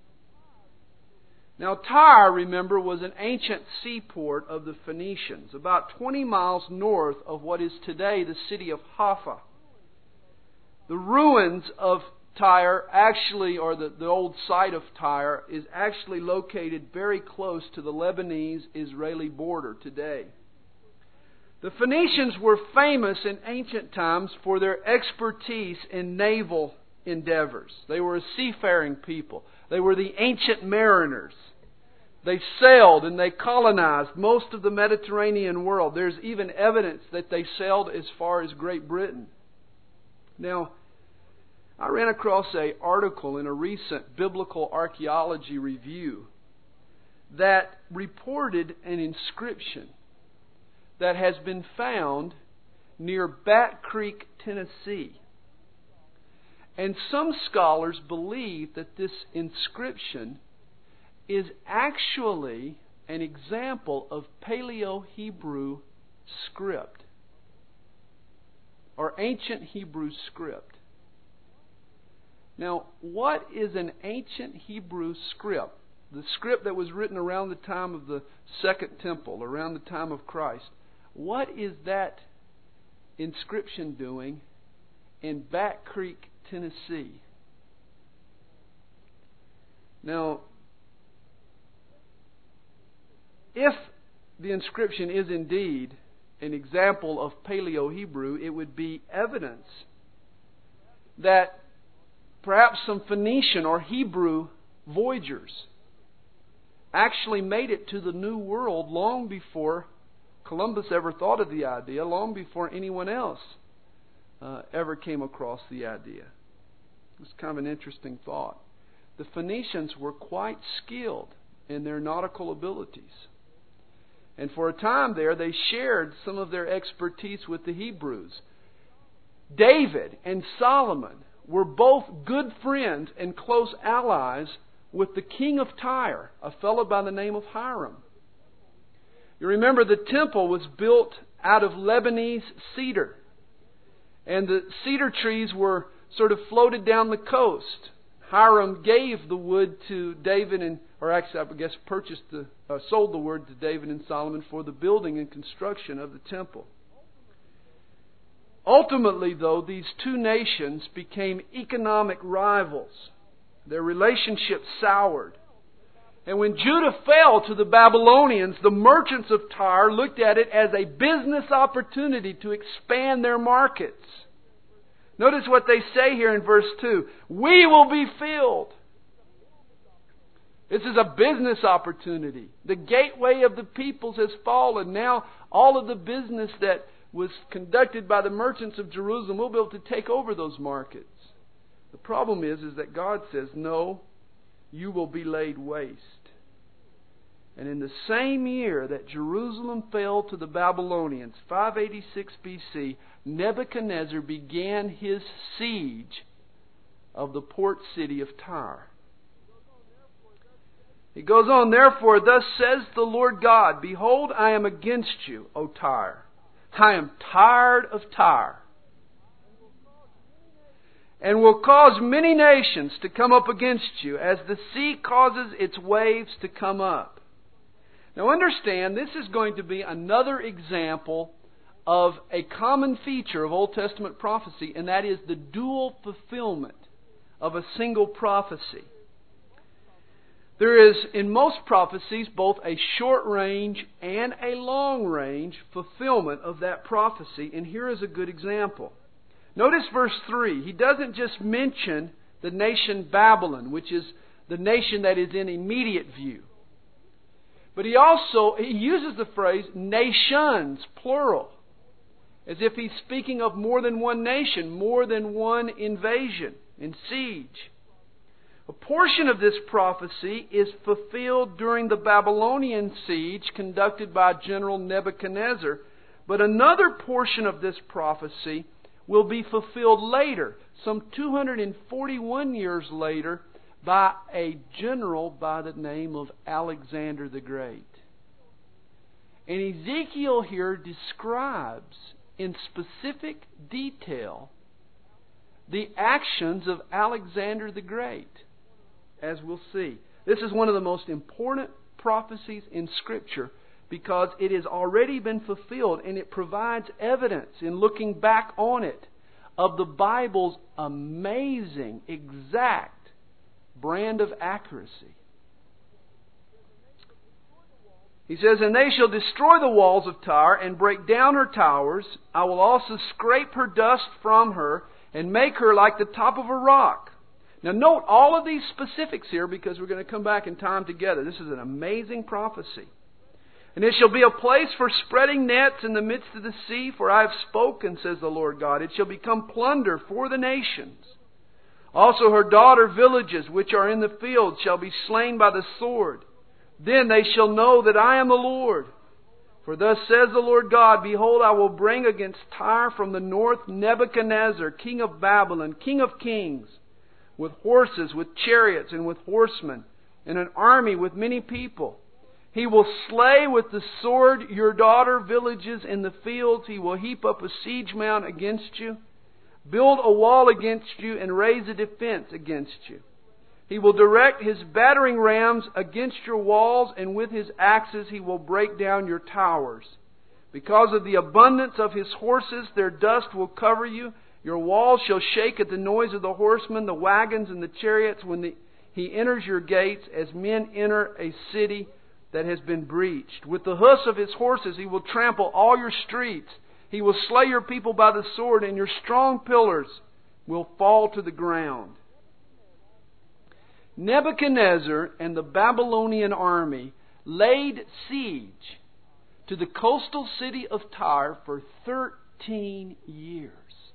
Now Tyre, remember, was an ancient seaport of the Phoenicians, about twenty miles north of what is today the city of Haifa. The ruins of Tyre actually, or the, the old site of Tyre, is actually located very close to the Lebanese-Israeli border today. The Phoenicians were famous in ancient times for their expertise in naval endeavors. They were a seafaring people. They were the ancient mariners. They sailed and they colonized most of the Mediterranean world. There's even evidence that they sailed as far as Great Britain. Now, I ran across an article in a recent Biblical Archaeology Review that reported an inscription that has been found near Bat Creek, Tennessee. And some scholars believe that this inscription is actually an example of Paleo-Hebrew script, or ancient Hebrew script. Now, what is an ancient Hebrew script? The script that was written around the time of the Second Temple, around the time of Christ. What is that inscription doing in Bat Creek, Tennessee? Now, if the inscription is indeed an example of Paleo-Hebrew, it would be evidence that perhaps some Phoenician or Hebrew voyagers actually made it to the New World long before Columbus ever thought of the idea, long before anyone else uh, ever came across the idea. It's kind of an interesting thought. The Phoenicians were quite skilled in their nautical abilities. And for a time there, they shared some of their expertise with the Hebrews. David and Solomon were both good friends and close allies with the king of Tyre, a fellow by the name of Hiram. You remember the temple was built out of Lebanese cedar. And the cedar trees were sort of floated down the coast. Hiram gave the wood to David, and or actually I guess purchased the, uh, sold the wood to David and Solomon for the building and construction of the temple. Ultimately, though, these two nations became economic rivals. Their relationship soured. And when Judah fell to the Babylonians, the merchants of Tyre looked at it as a business opportunity to expand their markets. Notice what they say here in verse two. We will be filled. This is a business opportunity. The gateway of the peoples has fallen. Now all of the business that was conducted by the merchants of Jerusalem will be able to take over those markets. The problem is, is that God says, no, you will be laid waste. And in the same year that Jerusalem fell to the Babylonians, five eighty-six B C, Nebuchadnezzar began his siege of the port city of Tyre. He goes on, therefore, thus says the Lord God, behold, I am against you, O Tyre. I am tired of Tyre, and will cause many nations to come up against you, as the sea causes its waves to come up. Now understand, this is going to be another example of a common feature of Old Testament prophecy, and that is the dual fulfillment of a single prophecy. There is, in most prophecies, both a short-range and a long-range fulfillment of that prophecy, and here is a good example. Notice verse three. He doesn't just mention the nation Babylon, which is the nation that is in immediate view. But he also, he uses the phrase nations, plural, as if he's speaking of more than one nation, more than one invasion and siege. A portion of this prophecy is fulfilled during the Babylonian siege conducted by General Nebuchadnezzar, but another portion of this prophecy will be fulfilled later, some two hundred forty-one years later, by a general by the name of Alexander the Great. And Ezekiel here describes in specific detail the actions of Alexander the Great, as we'll see. This is one of the most important prophecies in Scripture because it has already been fulfilled, and it provides evidence in looking back on it of the Bible's amazing, exact brand of accuracy. He says, and they shall destroy the walls of Tyre and break down her towers. I will also scrape her dust from her and make her like the top of a rock. Now note all of these specifics here because we're going to come back in time together. This is an amazing prophecy. And it shall be a place for spreading nets in the midst of the sea, for I have spoken, says the Lord God. It shall become plunder for the nations. Also her daughter villages, which are in the field, shall be slain by the sword. Then they shall know that I am the Lord. For thus says the Lord God, behold, I will bring against Tyre from the north Nebuchadnezzar, king of Babylon, king of kings, with horses, with chariots, and with horsemen, and an army with many people. He will slay with the sword your daughter villages in the fields. He will heap up a siege mount against you, build a wall against you, and raise a defense against you. He will direct his battering rams against your walls, and with his axes he will break down your towers. Because of the abundance of his horses, their dust will cover you. Your walls shall shake at the noise of the horsemen, the wagons, and the chariots when the, he enters your gates, as men enter a city that has been breached. With the hoofs of his horses he will trample all your streets. He will slay your people by the sword, and your strong pillars will fall to the ground. Nebuchadnezzar and the Babylonian army laid siege to the coastal city of Tyre for thirteen years.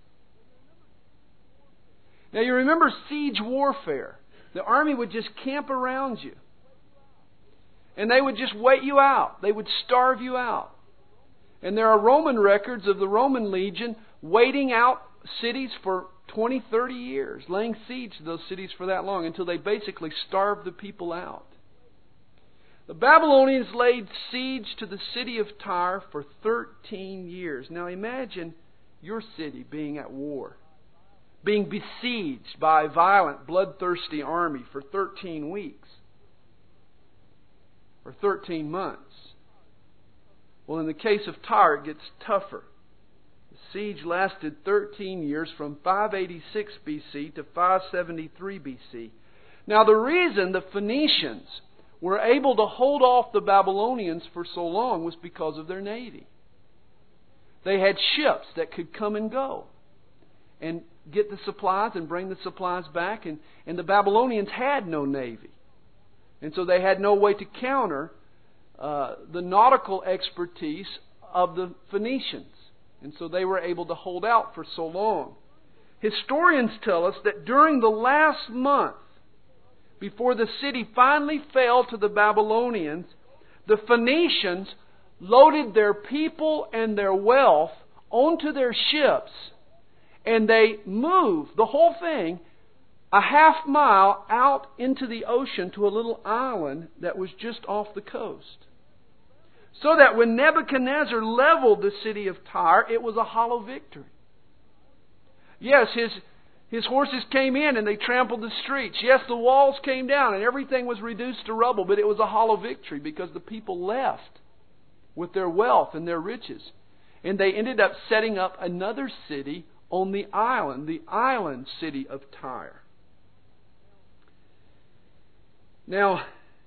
Now you remember siege warfare. The army would just camp around you. And they would just wait you out. They would starve you out. And there are Roman records of the Roman legion waiting out cities for twenty, thirty years, laying siege to those cities for that long until they basically starved the people out. The Babylonians laid siege to the city of Tyre for thirteen years. Now imagine your city being at war, being besieged by a violent, bloodthirsty army for thirteen weeks, or thirteen months. Well, in the case of Tyre, it gets tougher. The siege lasted thirteen years, from five eighty-six B C to five seventy-three B C. Now, the reason the Phoenicians were able to hold off the Babylonians for so long was because of their navy. They had ships that could come and go and get the supplies and bring the supplies back. And, and the Babylonians had no navy. And so they had no way to counter uh, the nautical expertise of the Phoenicians. And so they were able to hold out for so long. Historians tell us that during the last month, before the city finally fell to the Babylonians, the Phoenicians loaded their people and their wealth onto their ships, and they moved the whole thing a half mile out into the ocean to a little island that was just off the coast. So that when Nebuchadnezzar leveled the city of Tyre, it was a hollow victory. Yes, his His horses came in and they trampled the streets. Yes, the walls came down and everything was reduced to rubble, but it was a hollow victory because the people left with their wealth and their riches. And they ended up setting up another city on the island, the island city of Tyre. Now,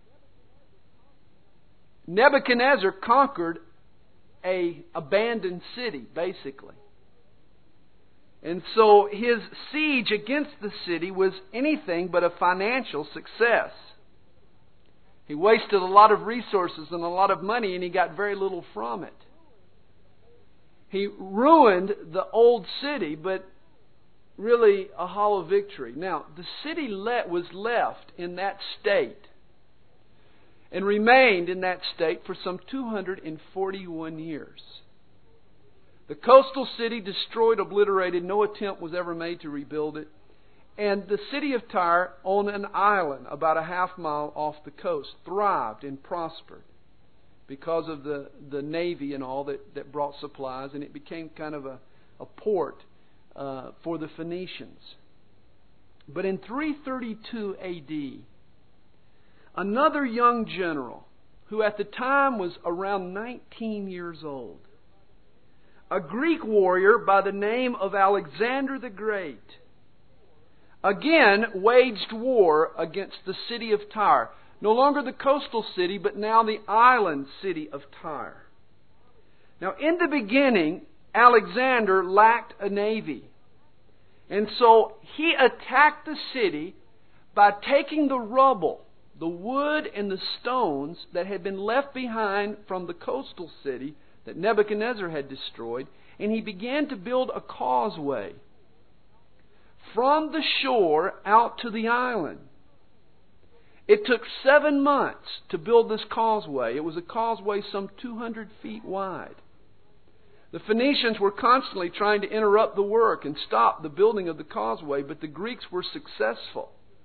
Nebuchadnezzar conquered a abandoned city, basically. And so his siege against the city was anything but a financial success. He wasted a lot of resources and a lot of money, and he got very little from it. He ruined the old city, but really a hollow victory. Now, the city le- was left in that state and remained in that state for some two hundred forty-one years. The coastal city destroyed, obliterated. No attempt was ever made to rebuild it. And the city of Tyre, on an island about a half mile off the coast, thrived and prospered because of the, the navy and all that, that brought supplies. And it became kind of a, a port uh, for the Phoenicians. But in three thirty-two A D, another young general, who at the time was around nineteen years old, a Greek warrior by the name of Alexander the Great, again waged war against the city of Tyre. No longer the coastal city, but now the island city of Tyre. Now, in the beginning, Alexander lacked a navy. And so he attacked the city by taking the rubble, the wood and the stones that had been left behind from the coastal city that Nebuchadnezzar had destroyed, and he began to build a causeway from the shore out to the island. It took seven months to build this causeway. It was a causeway some two hundred feet wide. The Phoenicians were constantly trying to interrupt the work and stop the building of the causeway, but the Greeks were successful.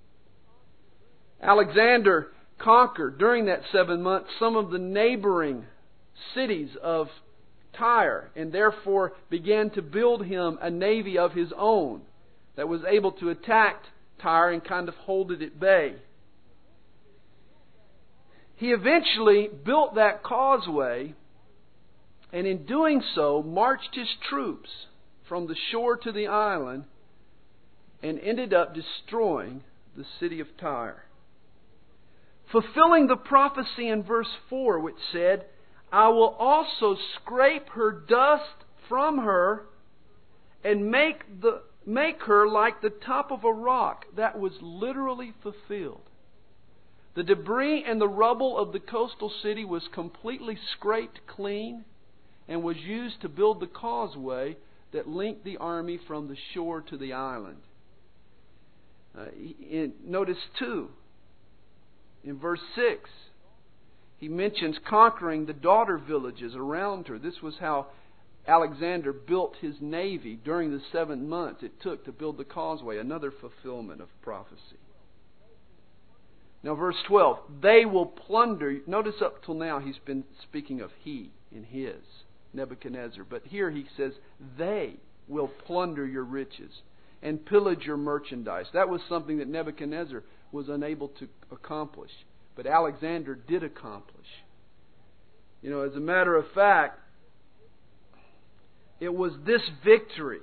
Alexander conquered during that seven months some of the neighboring cities of Tyre, and therefore began to build him a navy of his own that was able to attack Tyre and kind of hold it at bay. He eventually built that causeway, and in doing so marched his troops from the shore to the island and ended up destroying the city of Tyre, fulfilling the prophecy in verse four, which said, "I will also scrape her dust from her and make the make her like the top of a rock." That was literally fulfilled. The debris and the rubble of the coastal city was completely scraped clean and was used to build the causeway that linked the army from the shore to the island. Uh, in, notice too, in verse six, He mentions conquering the daughter villages around her. This was how Alexander built his navy during the seven months it took to build the causeway, another fulfillment of prophecy. Now verse twelve, they will plunder. Notice up till now he's been speaking of he and his, Nebuchadnezzar. But here he says, they will plunder your riches and pillage your merchandise. That was something that Nebuchadnezzar was unable to accomplish. But Alexander did accomplish. You know, as a matter of fact, it was this victory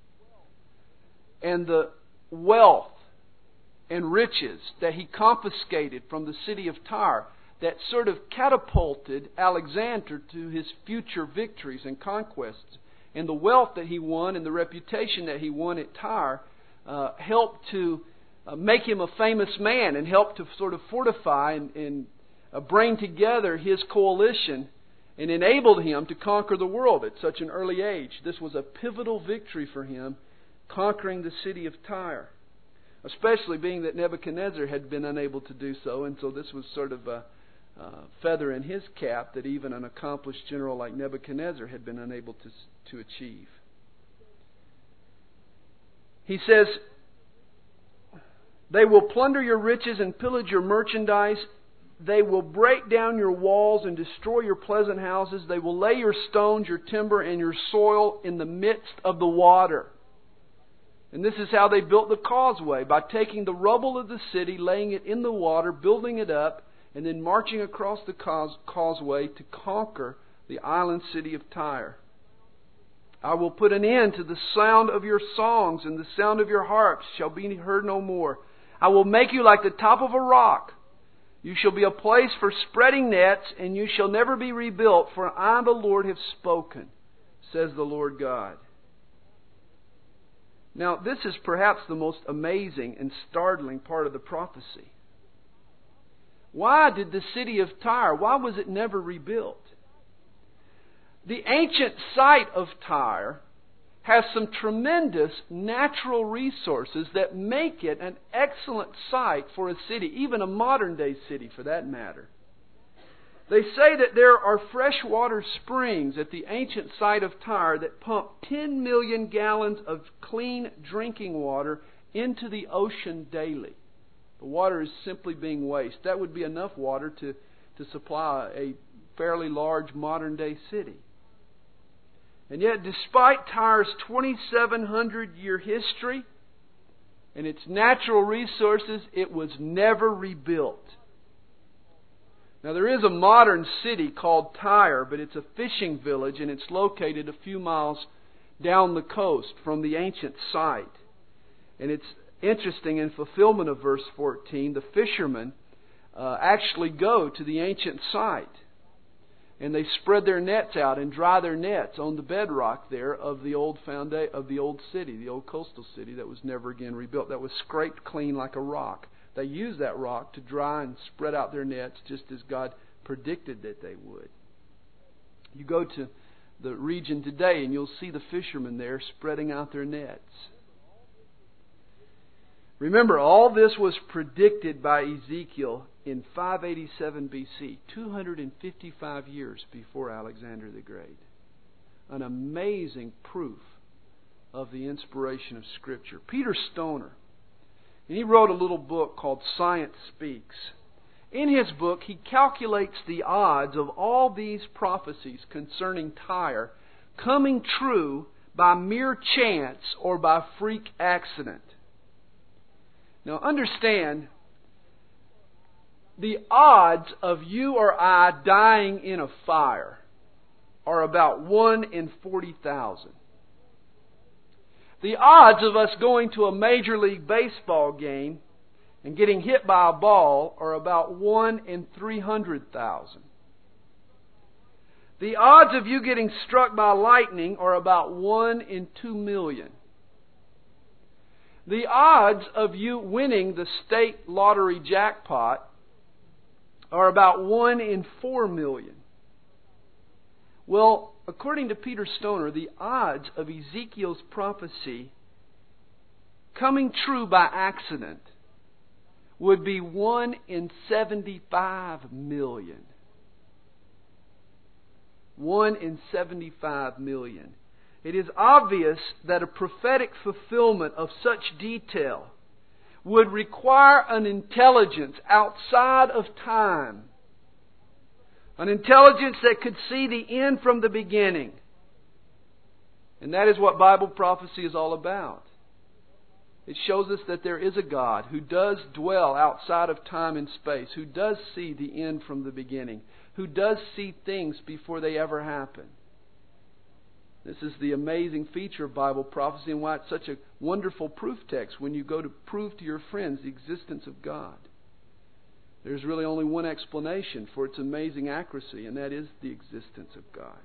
and the wealth and riches that he confiscated from the city of Tyre that sort of catapulted Alexander to his future victories and conquests. And the wealth that he won and the reputation that he won at Tyre uh, helped to uh, make him a famous man and helped to sort of fortify and, and uh, bring together his coalition and enabled him to conquer the world at such an early age. This was a pivotal victory for him, conquering the city of Tyre. Especially being that Nebuchadnezzar had been unable to do so, and so this was sort of a uh, feather in his cap that even an accomplished general like Nebuchadnezzar had been unable to, to achieve. He says, they will plunder your riches and pillage your merchandise. They will break down your walls and destroy your pleasant houses. They will lay your stones, your timber, and your soil in the midst of the water. And this is how they built the causeway, by taking the rubble of the city, laying it in the water, building it up, and then marching across the causeway to conquer the island city of Tyre. I will put an end to the sound of your songs, and the sound of your harps shall be heard no more. I will make you like the top of a rock. You shall be a place for spreading nets, and you shall never be rebuilt, for I, the Lord, have spoken, says the Lord God. Now, this is perhaps the most amazing and startling part of the prophecy. Why did the city of Tyre, why was it never rebuilt? The ancient site of Tyre has some tremendous natural resources that make it an excellent site for a city, even a modern day city for that matter. They say that there are freshwater springs at the ancient site of Tyre that pump ten million gallons of clean drinking water into the ocean daily. The water is simply being wasted. That would be enough water to, to supply a fairly large modern day city. And yet, despite Tyre's twenty-seven hundred year history and its natural resources, it was never rebuilt. Now, there is a modern city called Tyre, but it's a fishing village, and it's located a few miles down the coast from the ancient site. And it's interesting, in fulfillment of verse fourteen, the fishermen uh, actually go to the ancient site. And they spread their nets out and dry their nets on the bedrock there of the old founda- of the old city, the old coastal city that was never again rebuilt, that was scraped clean like a rock. They used that rock to dry and spread out their nets just as God predicted that they would. You go to the region today and you'll see the fishermen there spreading out their nets. Remember, all this was predicted by Ezekiel in five eighty-seven B C, two hundred fifty-five years before Alexander the Great. An amazing proof of the inspiration of Scripture. Peter Stoner, and he wrote a little book called Science Speaks. In his book, he calculates the odds of all these prophecies concerning Tyre coming true by mere chance or by freak accident. Now understand, the odds of you or I dying in a fire are about one in forty thousand. The odds of us going to a Major League Baseball game and getting hit by a ball are about one in three hundred thousand. The odds of you getting struck by lightning are about one in two million. The odds of you winning the state lottery jackpot are about one in four million. Well, according to Peter Stoner, the odds of Ezekiel's prophecy coming true by accident would be one in seventy-five million. One in seventy-five million. It is obvious that a prophetic fulfillment of such detail would require an intelligence outside of time. An intelligence that could see the end from the beginning. And that is what Bible prophecy is all about. It shows us that there is a God who does dwell outside of time and space, who does see the end from the beginning, who does see things before they ever happen. This is the amazing feature of Bible prophecy and why it's such a wonderful proof text when you go to prove to your friends the existence of God. There's really only one explanation for its amazing accuracy, and that is the existence of God.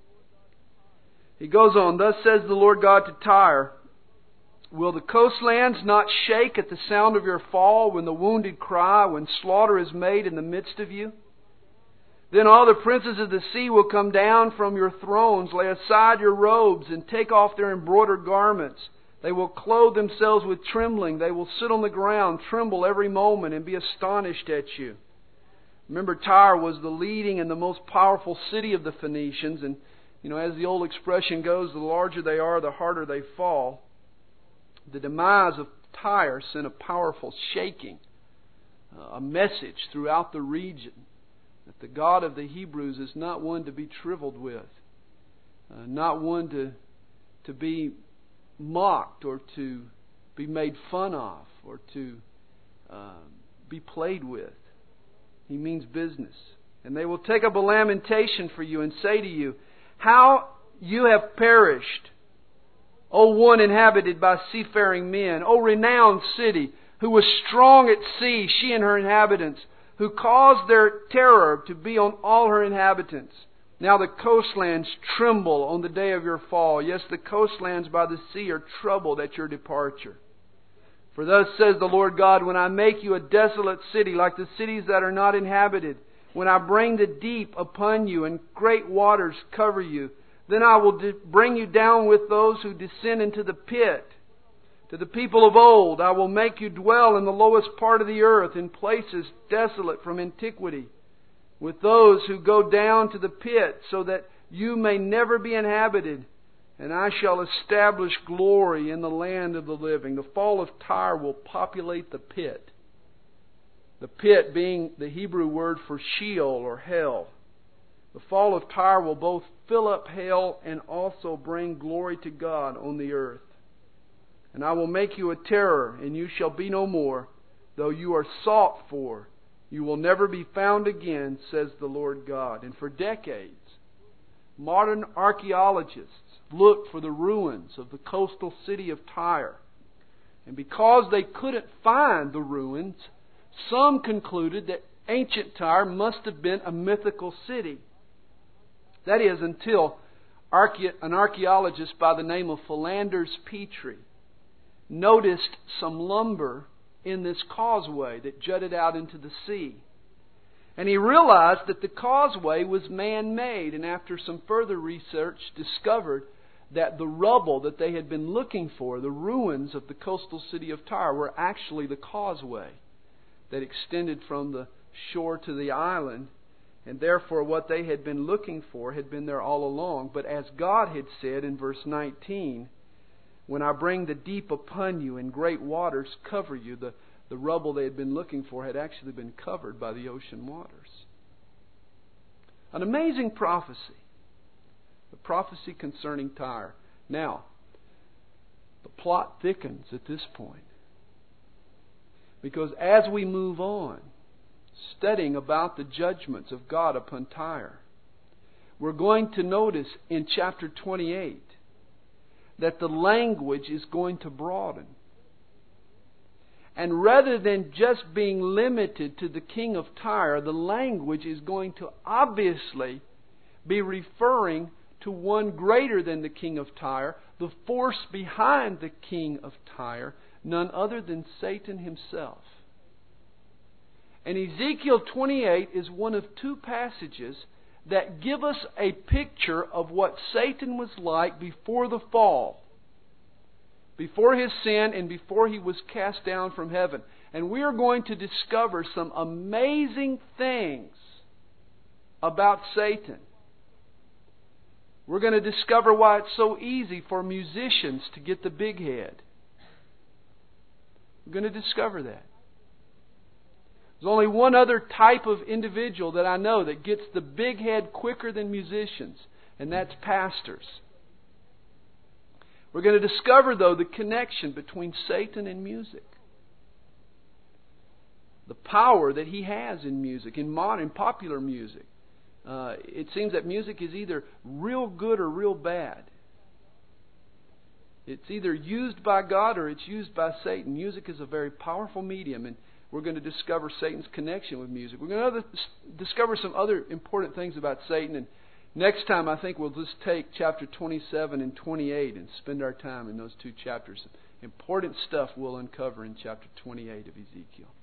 He goes on, "Thus says the Lord God to Tyre, will the coastlands not shake at the sound of your fall, when the wounded cry, when slaughter is made in the midst of you? Then all the princes of the sea will come down from your thrones, lay aside your robes, and take off their embroidered garments. They will clothe themselves with trembling. They will sit on the ground, tremble every moment, and be astonished at you." Remember, Tyre was the leading and the most powerful city of the Phoenicians. And, you know, as the old expression goes, the larger they are, the harder they fall. The demise of Tyre sent a powerful shaking, uh, a message throughout the region that the God of the Hebrews is not one to be trifled with, uh, not one to to be mocked or to be made fun of or to uh, be played with. He means business. "And they will take up a lamentation for you and say to you, how you have perished, O one inhabited by seafaring men, O renowned city, who was strong at sea, she and her inhabitants, who caused their terror to be on all her inhabitants. Now the coastlands tremble on the day of your fall. Yes, the coastlands by the sea are troubled at your departure. For thus says the Lord God, when I make you a desolate city, like the cities that are not inhabited, when I bring the deep upon you and great waters cover you, then I will de- bring you down with those who descend into the pit. To the people of old, I will make you dwell in the lowest part of the earth, in places desolate from antiquity, with those who go down to the pit, so that you may never be inhabited. And I shall establish glory in the land of the living." The fall of Tyre will populate the pit. The pit being the Hebrew word for Sheol or hell. The fall of Tyre will both fill up hell and also bring glory to God on the earth. "And I will make you a terror, and you shall be no more. Though you are sought for, you will never be found again, says the Lord God." And for decades, modern archaeologists looked for the ruins of the coastal city of Tyre. And because they couldn't find the ruins, some concluded that ancient Tyre must have been a mythical city. That is, until an archaeologist by the name of Philanders Petrie noticed some lumber in this causeway that jutted out into the sea. And he realized that the causeway was man-made, and after some further research discovered that the rubble that they had been looking for, the ruins of the coastal city of Tyre, were actually the causeway that extended from the shore to the island. And therefore what they had been looking for had been there all along. But as God had said in verse nineteen, when I bring the deep upon you and great waters cover you, the, the rubble they had been looking for had actually been covered by the ocean waters. An amazing prophecy. The prophecy concerning Tyre. Now, the plot thickens at this point. Because as we move on, studying about the judgments of God upon Tyre, we're going to notice in chapter twenty-eight that the language is going to broaden. And rather than just being limited to the king of Tyre, the language is going to obviously be referring to one greater than the king of Tyre, the force behind the king of Tyre, none other than Satan himself. And Ezekiel twenty-eight is one of two passages that give us a picture of what Satan was like before the fall, before his sin and before he was cast down from heaven. And we are going to discover some amazing things about Satan. We're going to discover why it's so easy for musicians to get the big head. We're going to discover that. There's only one other type of individual that I know that gets the big head quicker than musicians, and that's pastors. We're going to discover, though, the connection between Satan and music. The power that he has in music, in modern popular music. Uh, it seems that music is either real good or real bad. It's either used by God or it's used by Satan. Music is a very powerful medium, and we're going to discover Satan's connection with music. We're going to discover some other important things about Satan, and next time I think we'll just take chapter twenty-seven and twenty-eight and spend our time in those two chapters. Important stuff we'll uncover in chapter twenty-eight of Ezekiel.